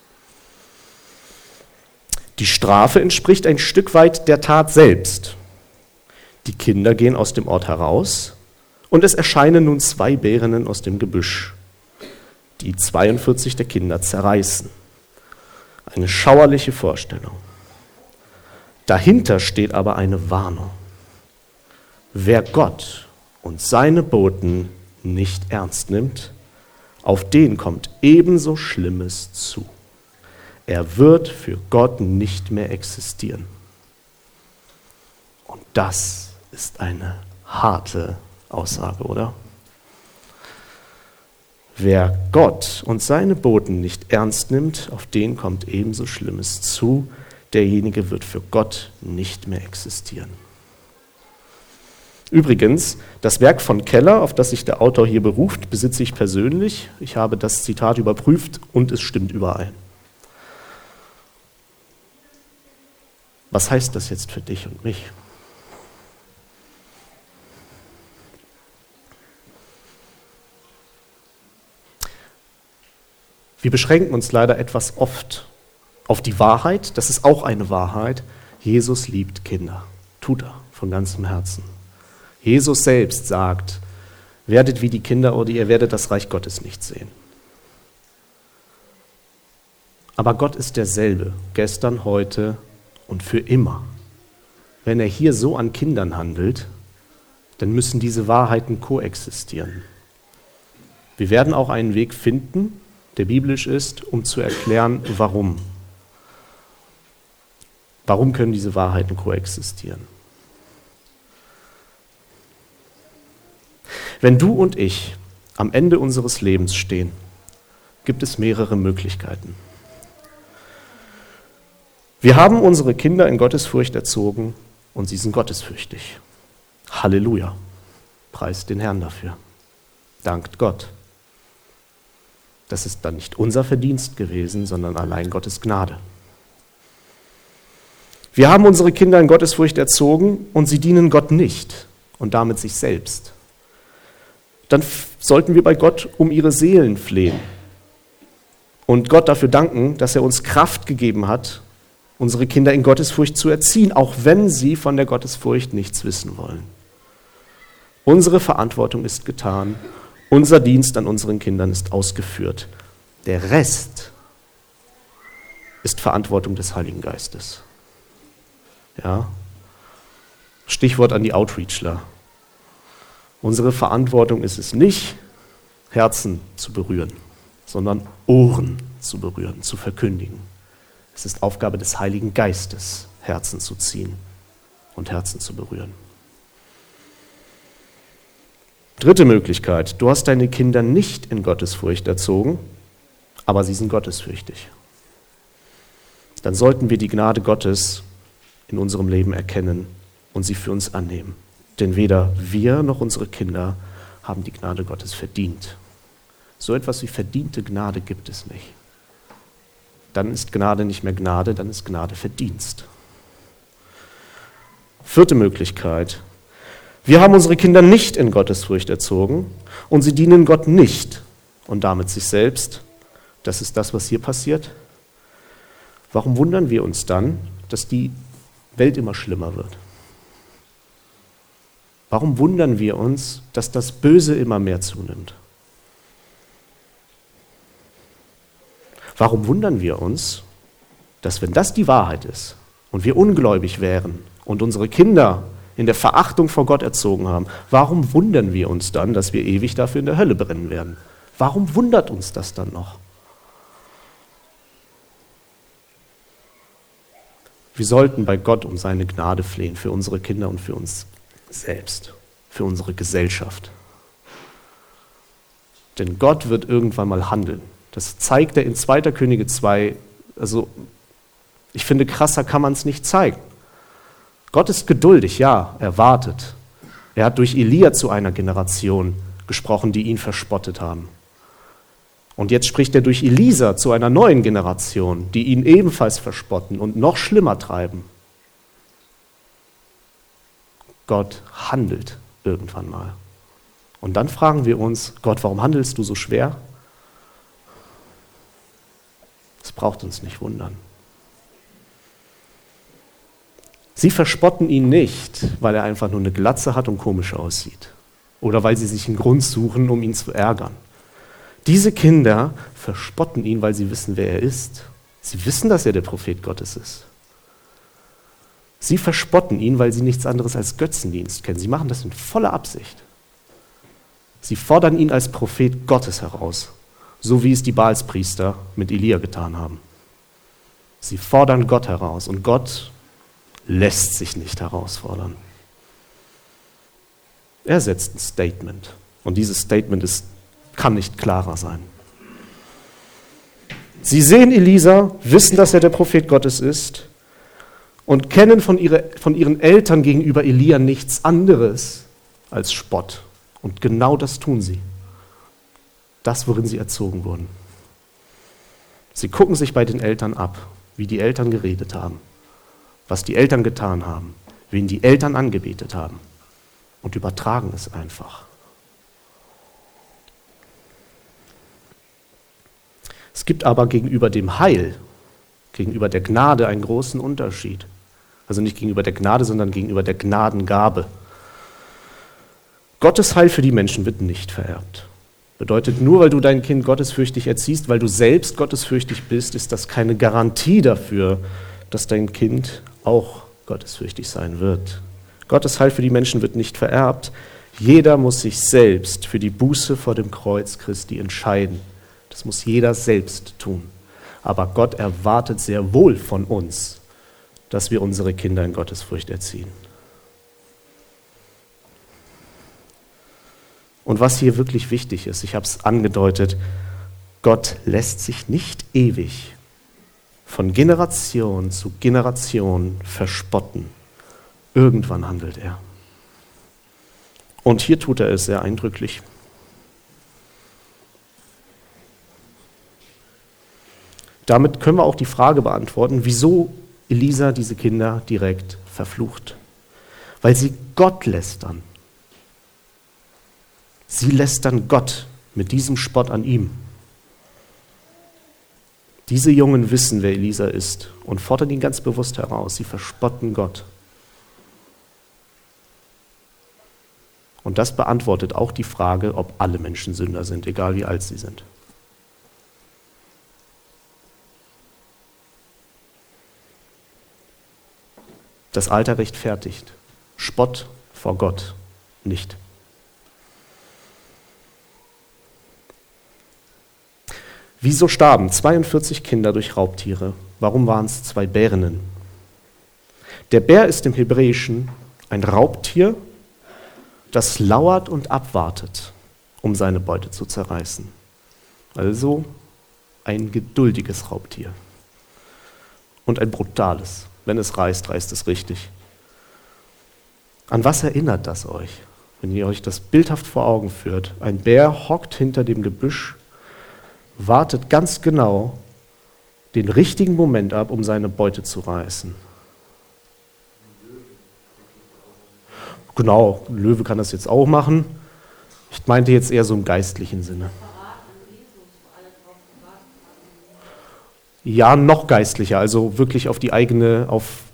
Die Strafe entspricht ein Stück weit der Tat selbst. Die Kinder gehen aus dem Ort heraus, und es erscheinen nun 2 Bärinnen aus dem Gebüsch, die 42 der Kinder zerreißen. Eine schauerliche Vorstellung. Dahinter steht aber eine Warnung. Wer Gott und seine Boten nicht ernst nimmt, auf den kommt ebenso Schlimmes zu. Er wird für Gott nicht mehr existieren. Und das ist eine harte Aussage, oder? Wer Gott und seine Boten nicht ernst nimmt, auf den kommt ebenso Schlimmes zu. Derjenige wird für Gott nicht mehr existieren. Übrigens, das Werk von Keller, auf das sich der Autor hier beruft, besitze ich persönlich. Ich habe das Zitat überprüft und es stimmt überein. Was heißt das jetzt für dich und mich? Wir beschränken uns leider etwas oft auf die Wahrheit, das ist auch eine Wahrheit. Jesus liebt Kinder, tut er von ganzem Herzen. Jesus selbst sagt, werdet wie die Kinder oder ihr werdet das Reich Gottes nicht sehen. Aber Gott ist derselbe, gestern, heute und für immer. Wenn er hier so an Kindern handelt, dann müssen diese Wahrheiten koexistieren. Wir werden auch einen Weg finden, der biblisch ist, um zu erklären, warum. Warum können diese Wahrheiten koexistieren? Wenn du und ich am Ende unseres Lebens stehen, gibt es mehrere Möglichkeiten. Wir haben unsere Kinder in Gottesfurcht erzogen und sie sind gottesfürchtig. Halleluja. Preist den Herrn dafür. Dankt Gott. Das ist dann nicht unser Verdienst gewesen, sondern allein Gottes Gnade. Wir haben unsere Kinder in Gottesfurcht erzogen und sie dienen Gott nicht und damit sich selbst. Dann sollten wir bei Gott um ihre Seelen flehen und Gott dafür danken, dass er uns Kraft gegeben hat, unsere Kinder in Gottesfurcht zu erziehen, auch wenn sie von der Gottesfurcht nichts wissen wollen. Unsere Verantwortung ist getan. Unser Dienst an unseren Kindern ist ausgeführt. Der Rest ist Verantwortung des Heiligen Geistes. Ja? Stichwort an die Outreachler. Unsere Verantwortung ist es nicht, Herzen zu berühren, sondern Ohren zu berühren, zu verkündigen. Es ist Aufgabe des Heiligen Geistes, Herzen zu ziehen und Herzen zu berühren. Dritte Möglichkeit, du hast deine Kinder nicht in Gottesfurcht erzogen, aber sie sind gottesfürchtig. Dann sollten wir die Gnade Gottes in unserem Leben erkennen und sie für uns annehmen. Denn weder wir noch unsere Kinder haben die Gnade Gottes verdient. So etwas wie verdiente Gnade gibt es nicht. Dann ist Gnade nicht mehr Gnade, dann ist Gnade Verdienst. 4. Möglichkeit. Wir haben unsere Kinder nicht in Gottesfurcht erzogen und sie dienen Gott nicht und damit sich selbst. Das ist das, was hier passiert. Warum wundern wir uns dann, dass die Welt immer schlimmer wird? Warum wundern wir uns, dass das Böse immer mehr zunimmt? Warum wundern wir uns, dass wenn das die Wahrheit ist und wir ungläubig wären und unsere Kinder in der Verachtung vor Gott erzogen haben, warum wundern wir uns dann, dass wir ewig dafür in der Hölle brennen werden? Warum wundert uns das dann noch? Wir sollten bei Gott um seine Gnade flehen für unsere Kinder und für uns selbst, für unsere Gesellschaft. Denn Gott wird irgendwann mal handeln. Das zeigt er in 2. Könige 2. Also ich finde, krasser kann man es nicht zeigen. Gott ist geduldig, ja, er wartet. Er hat durch Elia zu einer Generation gesprochen, die ihn verspottet haben. Und jetzt spricht er durch Elisa zu einer neuen Generation, die ihn ebenfalls verspotten und noch schlimmer treiben. Gott handelt irgendwann mal. Und dann fragen wir uns, Gott, warum handelst du so schwer? Das braucht uns nicht wundern. Sie verspotten ihn nicht, weil er einfach nur eine Glatze hat und komisch aussieht. Oder weil sie sich einen Grund suchen, um ihn zu ärgern. Diese Kinder verspotten ihn, weil sie wissen, wer er ist. Sie wissen, dass er der Prophet Gottes ist. Sie verspotten ihn, weil sie nichts anderes als Götzendienst kennen. Sie machen das in voller Absicht. Sie fordern ihn als Prophet Gottes heraus, so wie es die Baalspriester mit Elia getan haben. Sie fordern Gott heraus und Gott lässt sich nicht herausfordern. Er setzt ein Statement und dieses Statement kann nicht klarer sein. Sie sehen Elisa, wissen, dass er der Prophet Gottes ist und kennen von ihren Eltern gegenüber Elia nichts anderes als Spott. Und genau das tun sie. Das, worin sie erzogen wurden. Sie gucken sich bei den Eltern ab, wie die Eltern geredet haben, was die Eltern getan haben, wen die Eltern angebetet haben und übertragen es einfach. Es gibt aber gegenüber dem Heil, gegenüber der Gnade einen großen Unterschied. Also nicht gegenüber der Gnade, sondern gegenüber der Gnadengabe. Gottes Heil für die Menschen wird nicht vererbt. Bedeutet, nur weil du dein Kind gottesfürchtig erziehst, weil du selbst gottesfürchtig bist, ist das keine Garantie dafür, dass dein Kind auch gottesfürchtig sein wird. Gottes Heil für die Menschen wird nicht vererbt. Jeder muss sich selbst für die Buße vor dem Kreuz Christi entscheiden. Das muss jeder selbst tun. Aber Gott erwartet sehr wohl von uns, dass wir unsere Kinder in Gottesfurcht erziehen. Und was hier wirklich wichtig ist, ich habe es angedeutet, Gott lässt sich nicht ewig von Generation zu Generation verspotten. Irgendwann handelt er. Und hier tut er es sehr eindrücklich. Damit können wir auch die Frage beantworten, wieso Elisa diese Kinder direkt verflucht. Weil sie Gott lästern. Sie lästern Gott mit diesem Spott an ihm. Diese Jungen wissen, wer Elisa ist und fordern ihn ganz bewusst heraus. Sie verspotten Gott. Und das beantwortet auch die Frage, ob alle Menschen Sünder sind, egal wie alt sie sind. Das Alter rechtfertigt. Spott vor Gott nicht. Wieso starben 42 Kinder durch Raubtiere? Warum waren es 2 Bärinnen? Der Bär ist im Hebräischen ein Raubtier, das lauert und abwartet, um seine Beute zu zerreißen. Also ein geduldiges Raubtier. Und ein brutales. Wenn es reißt, reißt es richtig. An was erinnert das euch, wenn ihr euch das bildhaft vor Augen führt? Ein Bär hockt hinter dem Gebüsch, wartet ganz genau den richtigen Moment ab, um seine Beute zu reißen. Genau, ein Löwe kann das jetzt auch machen. Ich meinte jetzt eher so im geistlichen Sinne. Ja, noch geistlicher, also wirklich auf die eigene,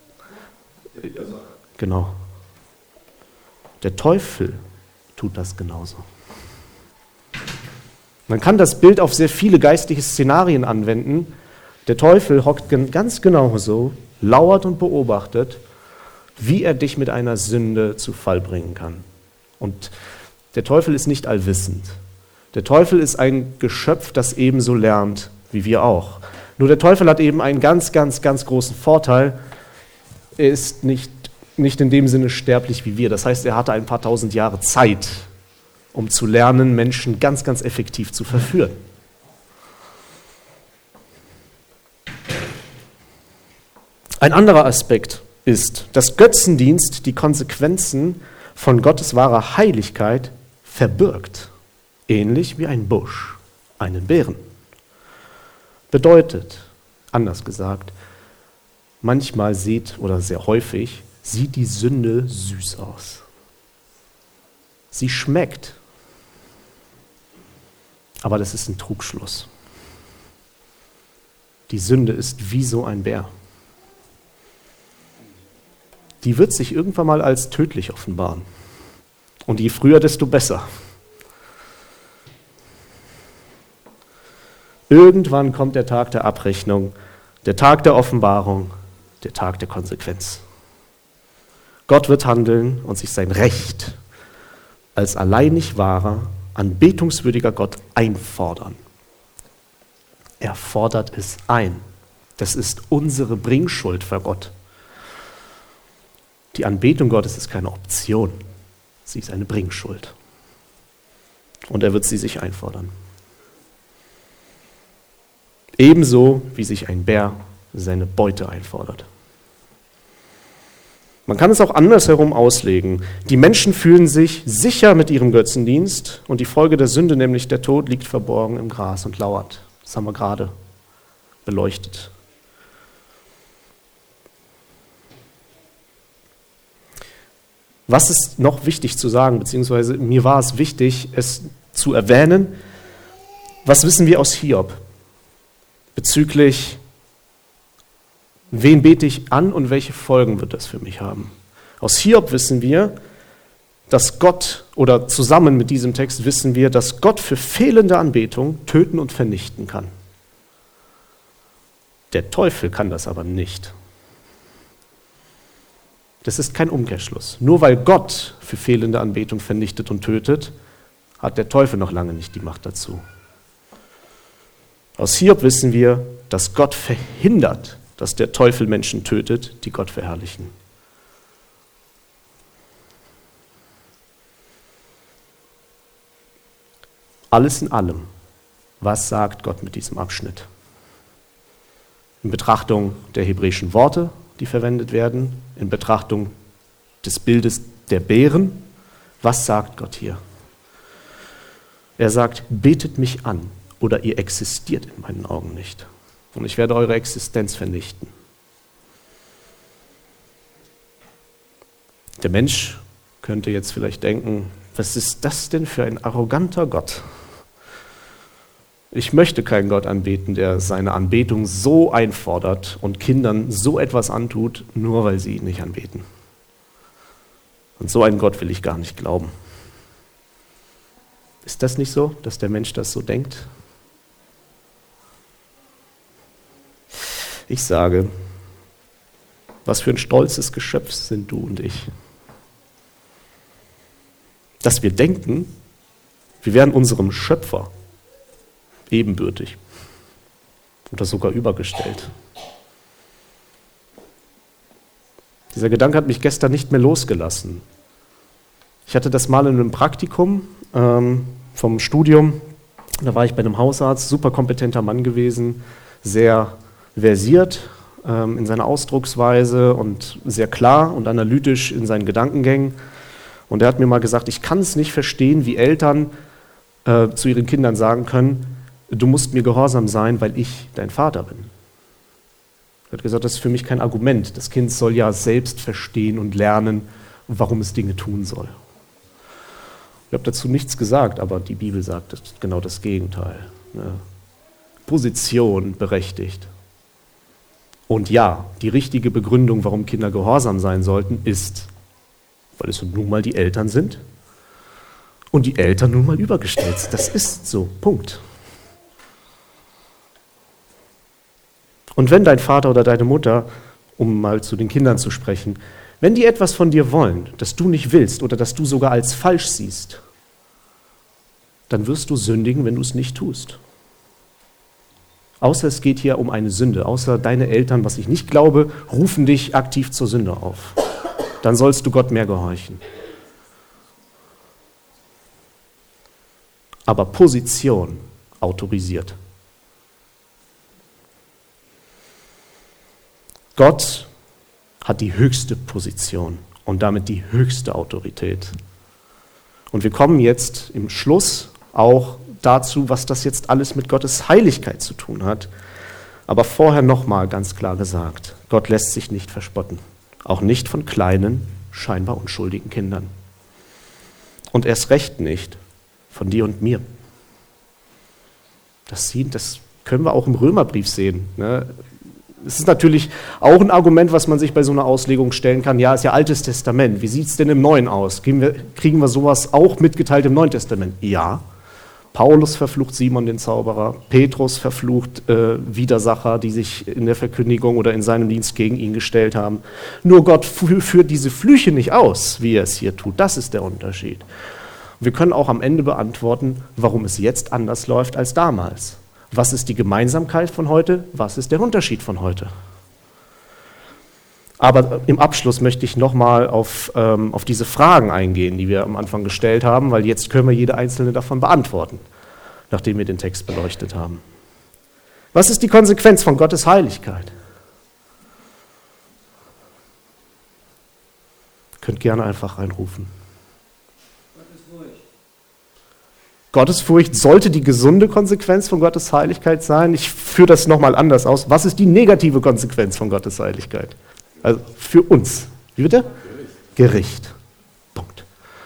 genau. Der Teufel tut das genauso. Man kann das Bild auf sehr viele geistliche Szenarien anwenden. Der Teufel hockt ganz genau so, lauert und beobachtet, wie er dich mit einer Sünde zu Fall bringen kann. Und der Teufel ist nicht allwissend. Der Teufel ist ein Geschöpf, das ebenso lernt, wie wir auch. Nur der Teufel hat eben einen ganz, ganz, ganz großen Vorteil. Er ist nicht in dem Sinne sterblich wie wir. Das heißt, er hatte ein paar tausend Jahre Zeit, um zu lernen, Menschen ganz, ganz effektiv zu verführen. Ein anderer Aspekt ist, dass Götzendienst die Konsequenzen von Gottes wahrer Heiligkeit verbirgt, ähnlich wie ein Busch einen Beeren. Bedeutet, anders gesagt, manchmal oder sehr häufig sieht die Sünde süß aus. Sie schmeckt, aber das ist ein Trugschluss. Die Sünde ist wie so ein Bär. Die wird sich irgendwann mal als tödlich offenbaren. Und je früher, desto besser. Irgendwann kommt der Tag der Abrechnung, der Tag der Offenbarung, der Tag der Konsequenz. Gott wird handeln und sich sein Recht als alleinig wahrer, anbetungswürdiger Gott einfordern. Er fordert es ein. Das ist unsere Bringschuld vor Gott. Die Anbetung Gottes ist keine Option, sie ist eine Bringschuld. Und er wird sie sich einfordern. Ebenso wie sich ein Bär seine Beute einfordert. Man kann es auch andersherum auslegen. Die Menschen fühlen sich sicher mit ihrem Götzendienst und die Folge der Sünde, nämlich der Tod, liegt verborgen im Gras und lauert. Das haben wir gerade beleuchtet. Was ist noch wichtig zu sagen, beziehungsweise mir war es wichtig, es zu erwähnen, was wissen wir aus Hiob bezüglich, wen bete ich an und welche Folgen wird das für mich haben? Aus Hiob wissen wir, dass Gott, oder zusammen mit diesem Text wissen wir, dass Gott für fehlende Anbetung töten und vernichten kann. Der Teufel kann das aber nicht. Das ist kein Umkehrschluss. Nur weil Gott für fehlende Anbetung vernichtet und tötet, hat der Teufel noch lange nicht die Macht dazu. Aus Hiob wissen wir, dass Gott verhindert, dass der Teufel Menschen tötet, die Gott verherrlichen. Alles in allem, was sagt Gott mit diesem Abschnitt? In Betrachtung der hebräischen Worte, die verwendet werden, in Betrachtung des Bildes der Bären, was sagt Gott hier? Er sagt, betet mich an oder ihr existiert in meinen Augen nicht. Und ich werde eure Existenz vernichten. Der Mensch könnte jetzt vielleicht denken, was ist das denn für ein arroganter Gott? Ich möchte keinen Gott anbeten, der seine Anbetung so einfordert und Kindern so etwas antut, nur weil sie ihn nicht anbeten. Und so einen Gott will ich gar nicht glauben. Ist das nicht so, dass der Mensch das so denkt? Ich sage, was für ein stolzes Geschöpf sind du und ich. Dass wir denken, wir wären unserem Schöpfer ebenbürtig oder sogar übergestellt. Dieser Gedanke hat mich gestern nicht mehr losgelassen. Ich hatte das mal in einem Praktikum vom Studium. Da war ich bei einem Hausarzt, super kompetenter Mann gewesen, sehr versiert, in seiner Ausdrucksweise und sehr klar und analytisch in seinen Gedankengängen. Und er hat mir mal gesagt, ich kann es nicht verstehen, wie Eltern zu ihren Kindern sagen können, du musst mir gehorsam sein, weil ich dein Vater bin. Er hat gesagt, das ist für mich kein Argument. Das Kind soll ja selbst verstehen und lernen, warum es Dinge tun soll. Ich habe dazu nichts gesagt, aber die Bibel sagt genau das Gegenteil. Position berechtigt. Und ja, die richtige Begründung, warum Kinder gehorsam sein sollten, ist, weil es nun mal die Eltern sind und die Eltern nun mal übergestellt sind. Das ist so, Punkt. Und wenn dein Vater oder deine Mutter, um mal zu den Kindern zu sprechen, wenn die etwas von dir wollen, das du nicht willst oder das du sogar als falsch siehst, dann wirst du sündigen, wenn du es nicht tust. Außer es geht hier um eine Sünde, außer deine Eltern, was ich nicht glaube, rufen dich aktiv zur Sünde auf. Dann sollst du Gott mehr gehorchen. Aber Position autorisiert. Gott hat die höchste Position und damit die höchste Autorität. Und wir kommen jetzt im Schluss auch dazu, was das jetzt alles mit Gottes Heiligkeit zu tun hat. Aber vorher nochmal ganz klar gesagt, Gott lässt sich nicht verspotten. Auch nicht von kleinen, scheinbar unschuldigen Kindern. Und erst recht nicht von dir und mir. Das können wir auch im Römerbrief sehen. Es ist natürlich auch ein Argument, was man sich bei so einer Auslegung stellen kann. Ja, ist ja Altes Testament. Wie sieht es denn im Neuen aus? Kriegen wir sowas auch mitgeteilt im Neuen Testament? Ja. Paulus verflucht Simon den Zauberer. Petrus verflucht Widersacher, die sich in der Verkündigung oder in seinem Dienst gegen ihn gestellt haben. Nur Gott führt diese Flüche nicht aus, wie er es hier tut. Das ist der Unterschied. Wir können auch am Ende beantworten, warum es jetzt anders läuft als damals. Was ist die Gemeinsamkeit von heute? Was ist der Unterschied von heute? Aber im Abschluss möchte ich nochmal auf diese Fragen eingehen, die wir am Anfang gestellt haben, weil jetzt können wir jede einzelne davon beantworten, nachdem wir den Text beleuchtet haben. Was ist die Konsequenz von Gottes Heiligkeit? Ihr könnt gerne einfach reinrufen. Gottesfurcht sollte die gesunde Konsequenz von Gottes Heiligkeit sein. Ich führe das nochmal anders aus. Was ist die negative Konsequenz von Gottes Heiligkeit? Also für uns. Wie bitte? Gericht. Punkt.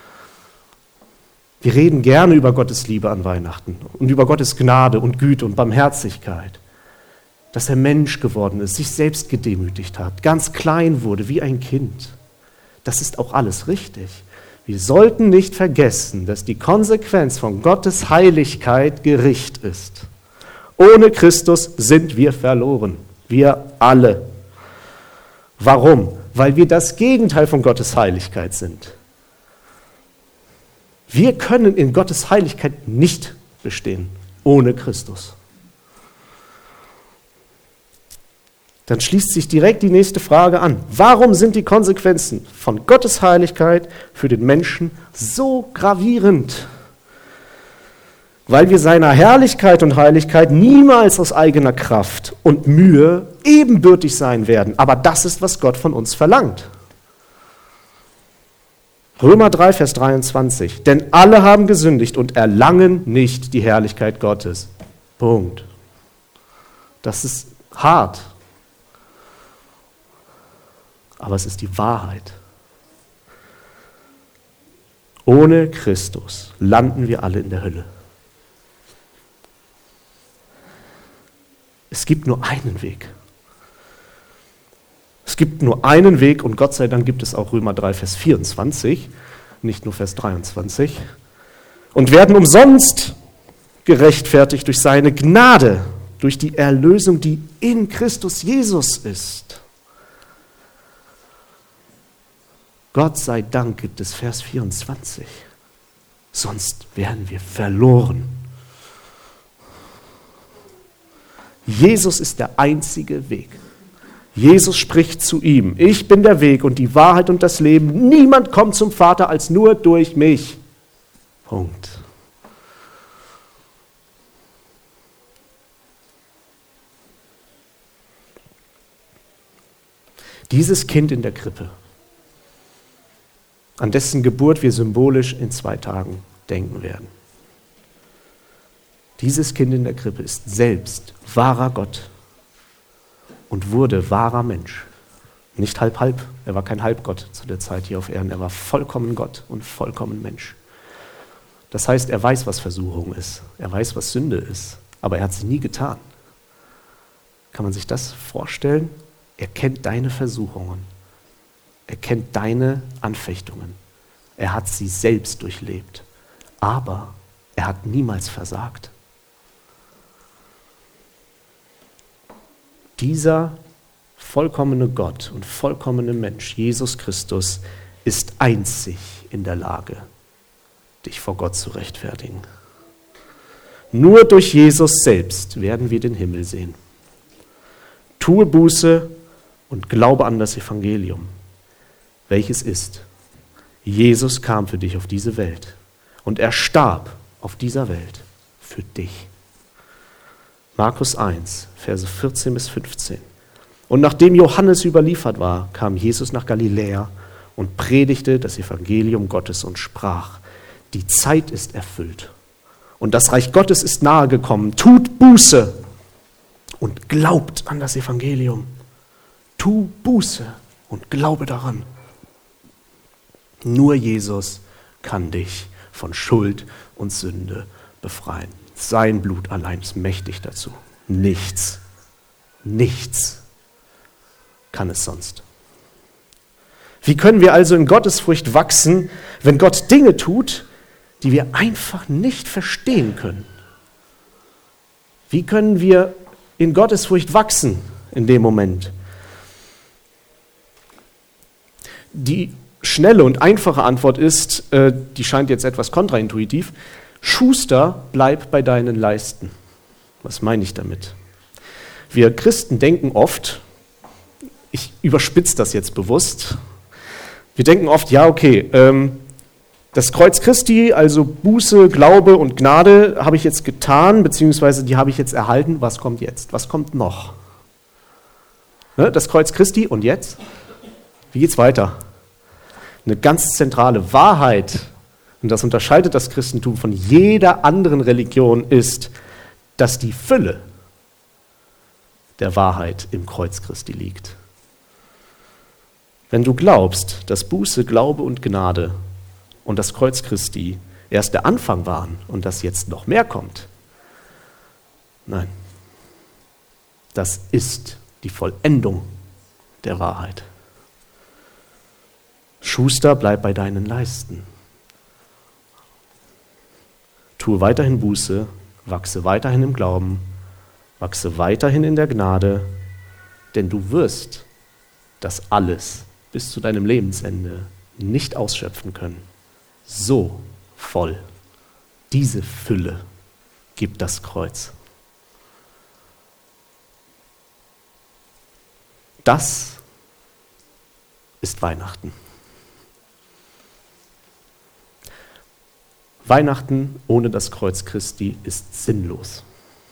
Wir reden gerne über Gottes Liebe an Weihnachten und über Gottes Gnade und Güte und Barmherzigkeit. Dass er Mensch geworden ist, sich selbst gedemütigt hat, ganz klein wurde wie ein Kind. Das ist auch alles richtig. Wir sollten nicht vergessen, dass die Konsequenz von Gottes Heiligkeit Gericht ist. Ohne Christus sind wir verloren. Wir alle. Warum? Weil wir das Gegenteil von Gottes Heiligkeit sind. Wir können in Gottes Heiligkeit nicht bestehen, ohne Christus. Dann schließt sich direkt die nächste Frage an. Warum sind die Konsequenzen von Gottes Heiligkeit für den Menschen so gravierend? Weil wir seiner Herrlichkeit und Heiligkeit niemals aus eigener Kraft und Mühe ebenbürtig sein werden. Aber das ist, was Gott von uns verlangt. Römer 3, Vers 23. Denn alle haben gesündigt und erlangen nicht die Herrlichkeit Gottes. Punkt. Das ist hart. Aber es ist die Wahrheit. Ohne Christus landen wir alle in der Hölle. Es gibt nur einen Weg. Es gibt nur einen Weg und Gott sei Dank gibt es auch Römer 3, Vers 24, nicht nur Vers 23. Und werden umsonst gerechtfertigt durch seine Gnade, durch die Erlösung, die in Christus Jesus ist. Gott sei Dank gibt es Vers 24, sonst wären wir verloren. Jesus ist der einzige Weg. Jesus spricht zu ihm, ich bin der Weg und die Wahrheit und das Leben. Niemand kommt zum Vater als nur durch mich. Punkt. Dieses Kind in der Krippe, an dessen Geburt wir symbolisch in 2 Tagen denken werden. Dieses Kind in der Krippe ist selbst wahrer Gott und wurde wahrer Mensch. Nicht halb-halb, er war kein Halbgott zu der Zeit hier auf Erden, er war vollkommen Gott und vollkommen Mensch. Das heißt, er weiß, was Versuchung ist, er weiß, was Sünde ist, aber er hat sie nie getan. Kann man sich das vorstellen? Er kennt deine Versuchungen, er kennt deine Anfechtungen, er hat sie selbst durchlebt, aber er hat niemals versagt. Dieser vollkommene Gott und vollkommene Mensch, Jesus Christus, ist einzig in der Lage, dich vor Gott zu rechtfertigen. Nur durch Jesus selbst werden wir den Himmel sehen. Tue Buße und glaube an das Evangelium, welches ist: Jesus kam für dich auf diese Welt und er starb auf dieser Welt für dich. Markus 1, Verse 14 bis 15. Und nachdem Johannes überliefert war, kam Jesus nach Galiläa und predigte das Evangelium Gottes und sprach: Die Zeit ist erfüllt und das Reich Gottes ist nahe gekommen. Tut Buße und glaubt an das Evangelium. Tu Buße und glaube daran. Nur Jesus kann dich von Schuld und Sünde befreien. Sein Blut allein ist mächtig dazu. Nichts kann es sonst. Wie können wir also in Gottesfurcht wachsen, wenn Gott Dinge tut, die wir einfach nicht verstehen können? Wie können wir in Gottesfurcht wachsen in dem Moment? Die schnelle und einfache Antwort ist, die scheint jetzt etwas kontraintuitiv: Schuster, bleib bei deinen Leisten. Was meine ich damit? Wir Christen denken oft, ich überspitze das jetzt bewusst, wir denken oft, ja okay, das Kreuz Christi, also Buße, Glaube und Gnade habe ich jetzt getan, beziehungsweise die habe ich jetzt erhalten. Was kommt jetzt? Was kommt noch? Ne, das Kreuz Christi und jetzt? Wie geht's weiter? Eine ganz zentrale Wahrheit, und das unterscheidet das Christentum von jeder anderen Religion, ist, dass die Fülle der Wahrheit im Kreuz Christi liegt. Wenn du glaubst, dass Buße, Glaube und Gnade und das Kreuz Christi erst der Anfang waren und dass jetzt noch mehr kommt, nein, das ist die Vollendung der Wahrheit. Schuster, bleib bei deinen Leisten. Tue weiterhin Buße, wachse weiterhin im Glauben, wachse weiterhin in der Gnade, denn du wirst das alles bis zu deinem Lebensende nicht ausschöpfen können. So voll, diese Fülle gibt das Kreuz. Das ist Weihnachten. Weihnachten ohne das Kreuz Christi ist sinnlos.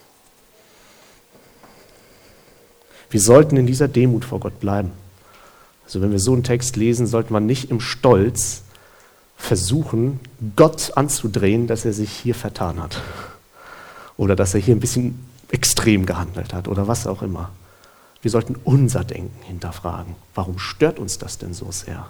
Wir sollten in dieser Demut vor Gott bleiben. Also wenn wir so einen Text lesen, sollte man nicht im Stolz versuchen, Gott anzudrehen, dass er sich hier vertan hat. Oder dass er hier ein bisschen extrem gehandelt hat oder was auch immer. Wir sollten unser Denken hinterfragen. Warum stört uns das denn so sehr?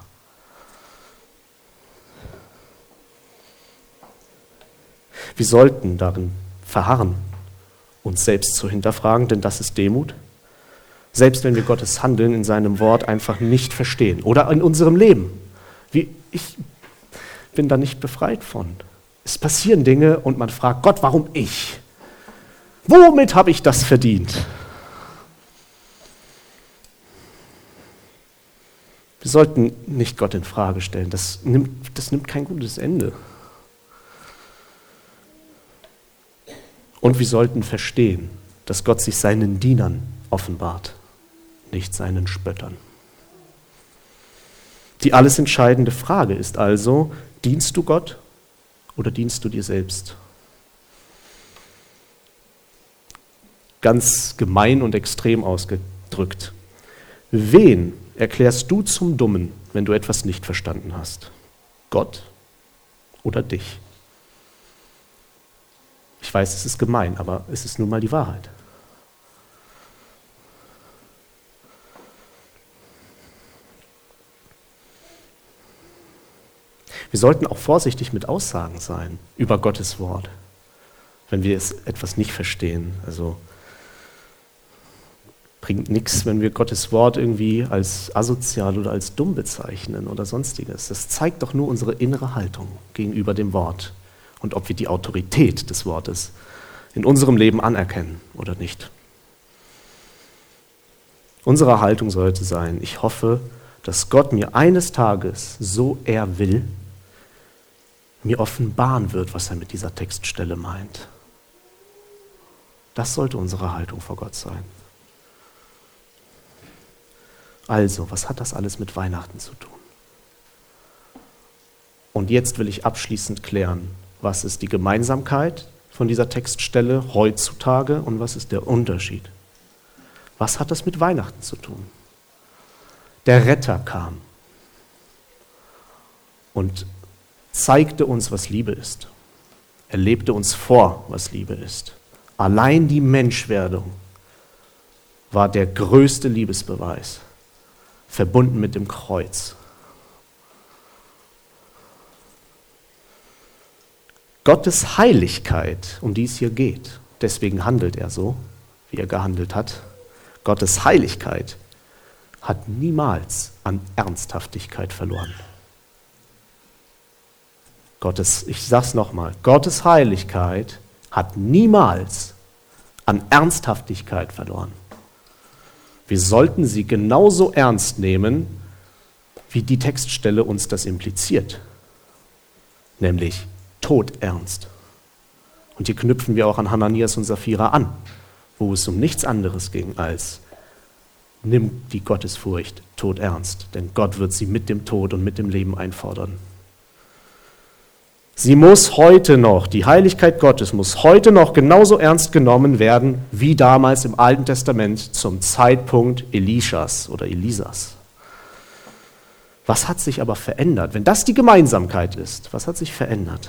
Wir sollten darin verharren, uns selbst zu hinterfragen, denn das ist Demut. Selbst wenn wir Gottes Handeln in seinem Wort einfach nicht verstehen oder in unserem Leben. Ich bin da nicht befreit von. Es passieren Dinge und man fragt Gott, warum ich? Womit habe ich das verdient? Wir sollten nicht Gott in Frage stellen. Das nimmt kein gutes Ende. Und wir sollten verstehen, dass Gott sich seinen Dienern offenbart, nicht seinen Spöttern. Die alles entscheidende Frage ist also, dienst du Gott oder dienst du dir selbst? Ganz gemein und extrem ausgedrückt. Wen erklärst du zum Dummen, wenn du etwas nicht verstanden hast? Gott oder dich? Ich weiß, es ist gemein, aber es ist nun mal die Wahrheit. Wir sollten auch vorsichtig mit Aussagen sein über Gottes Wort, wenn wir etwas nicht verstehen. Also bringt nichts, wenn wir Gottes Wort irgendwie als asozial oder als dumm bezeichnen oder sonstiges. Das zeigt doch nur unsere innere Haltung gegenüber dem Wort und ob wir die Autorität des Wortes in unserem Leben anerkennen oder nicht. Unsere Haltung sollte sein, ich hoffe, dass Gott mir eines Tages, so er will, mir offenbaren wird, was er mit dieser Textstelle meint. Das sollte unsere Haltung vor Gott sein. Also, was hat das alles mit Weihnachten zu tun? Und jetzt will ich abschließend klären, was ist die Gemeinsamkeit von dieser Textstelle heutzutage und was ist der Unterschied? Was hat das mit Weihnachten zu tun? Der Retter kam und zeigte uns, was Liebe ist. Er lebte uns vor, was Liebe ist. Allein die Menschwerdung war der größte Liebesbeweis, verbunden mit dem Kreuz. Gottes Heiligkeit, um die es hier geht, deswegen handelt er so, wie er gehandelt hat. Gottes Heiligkeit hat niemals an Ernsthaftigkeit verloren. Ich sag's nochmal, Gottes Heiligkeit hat niemals an Ernsthaftigkeit verloren. Wir sollten sie genauso ernst nehmen, wie die Textstelle uns das impliziert, nämlich todernst. Und hier knüpfen wir auch an Hananias und Sapphira an, wo es um nichts anderes ging als, nimm die Gottesfurcht todernst, denn Gott wird sie mit dem Tod und mit dem Leben einfordern. Sie muss heute noch, die Heiligkeit Gottes muss heute noch genauso ernst genommen werden, wie damals im Alten Testament zum Zeitpunkt Elischas oder Elisas. Was hat sich aber verändert? Wenn das die Gemeinsamkeit ist, was hat sich verändert?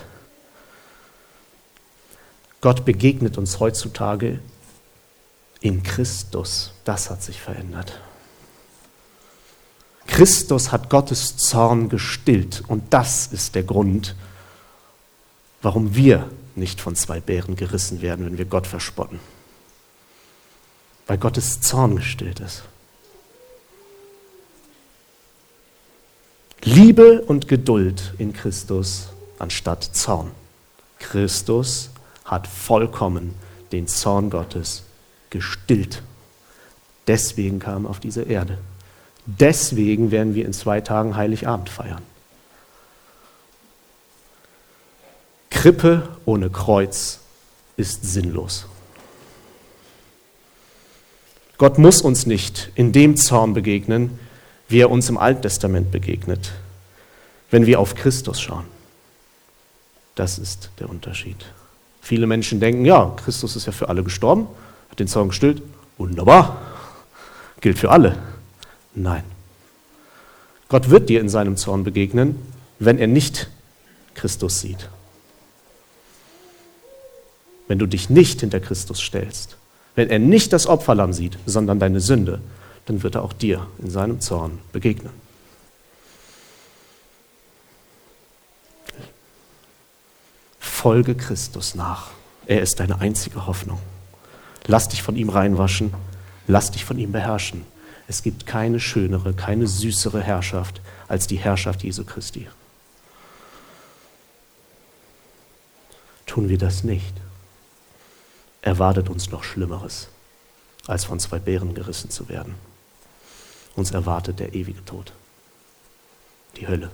Gott begegnet uns heutzutage in Christus. Das hat sich verändert. Christus hat Gottes Zorn gestillt und das ist der Grund, warum wir nicht von zwei Bären gerissen werden, wenn wir Gott verspotten. Weil Gottes Zorn gestillt ist. Liebe und Geduld in Christus anstatt Zorn. Christus hat vollkommen den Zorn Gottes gestillt. Deswegen kam er auf diese Erde. Deswegen werden wir in 2 Tagen Heiligabend feiern. Krippe ohne Kreuz ist sinnlos. Gott muss uns nicht in dem Zorn begegnen, wie er uns im Alten Testament begegnet, wenn wir auf Christus schauen. Das ist der Unterschied. Viele Menschen denken, ja, Christus ist ja für alle gestorben, hat den Zorn gestillt, wunderbar, gilt für alle. Nein. Gott wird dir in seinem Zorn begegnen, wenn er nicht Christus sieht. Wenn du dich nicht hinter Christus stellst, wenn er nicht das Opferlamm sieht, sondern deine Sünde, dann wird er auch dir in seinem Zorn begegnen. Folge Christus nach. Er ist deine einzige Hoffnung. Lass dich von ihm reinwaschen, lass dich von ihm beherrschen. Es gibt keine schönere, keine süßere Herrschaft als die Herrschaft Jesu Christi. Tun wir das nicht, erwartet uns noch Schlimmeres, als von 2 Bären gerissen zu werden. Uns erwartet der ewige Tod, die Hölle.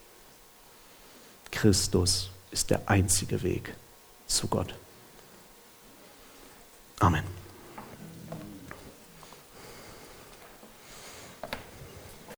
Christus ist der einzige Weg zu Gott. Amen.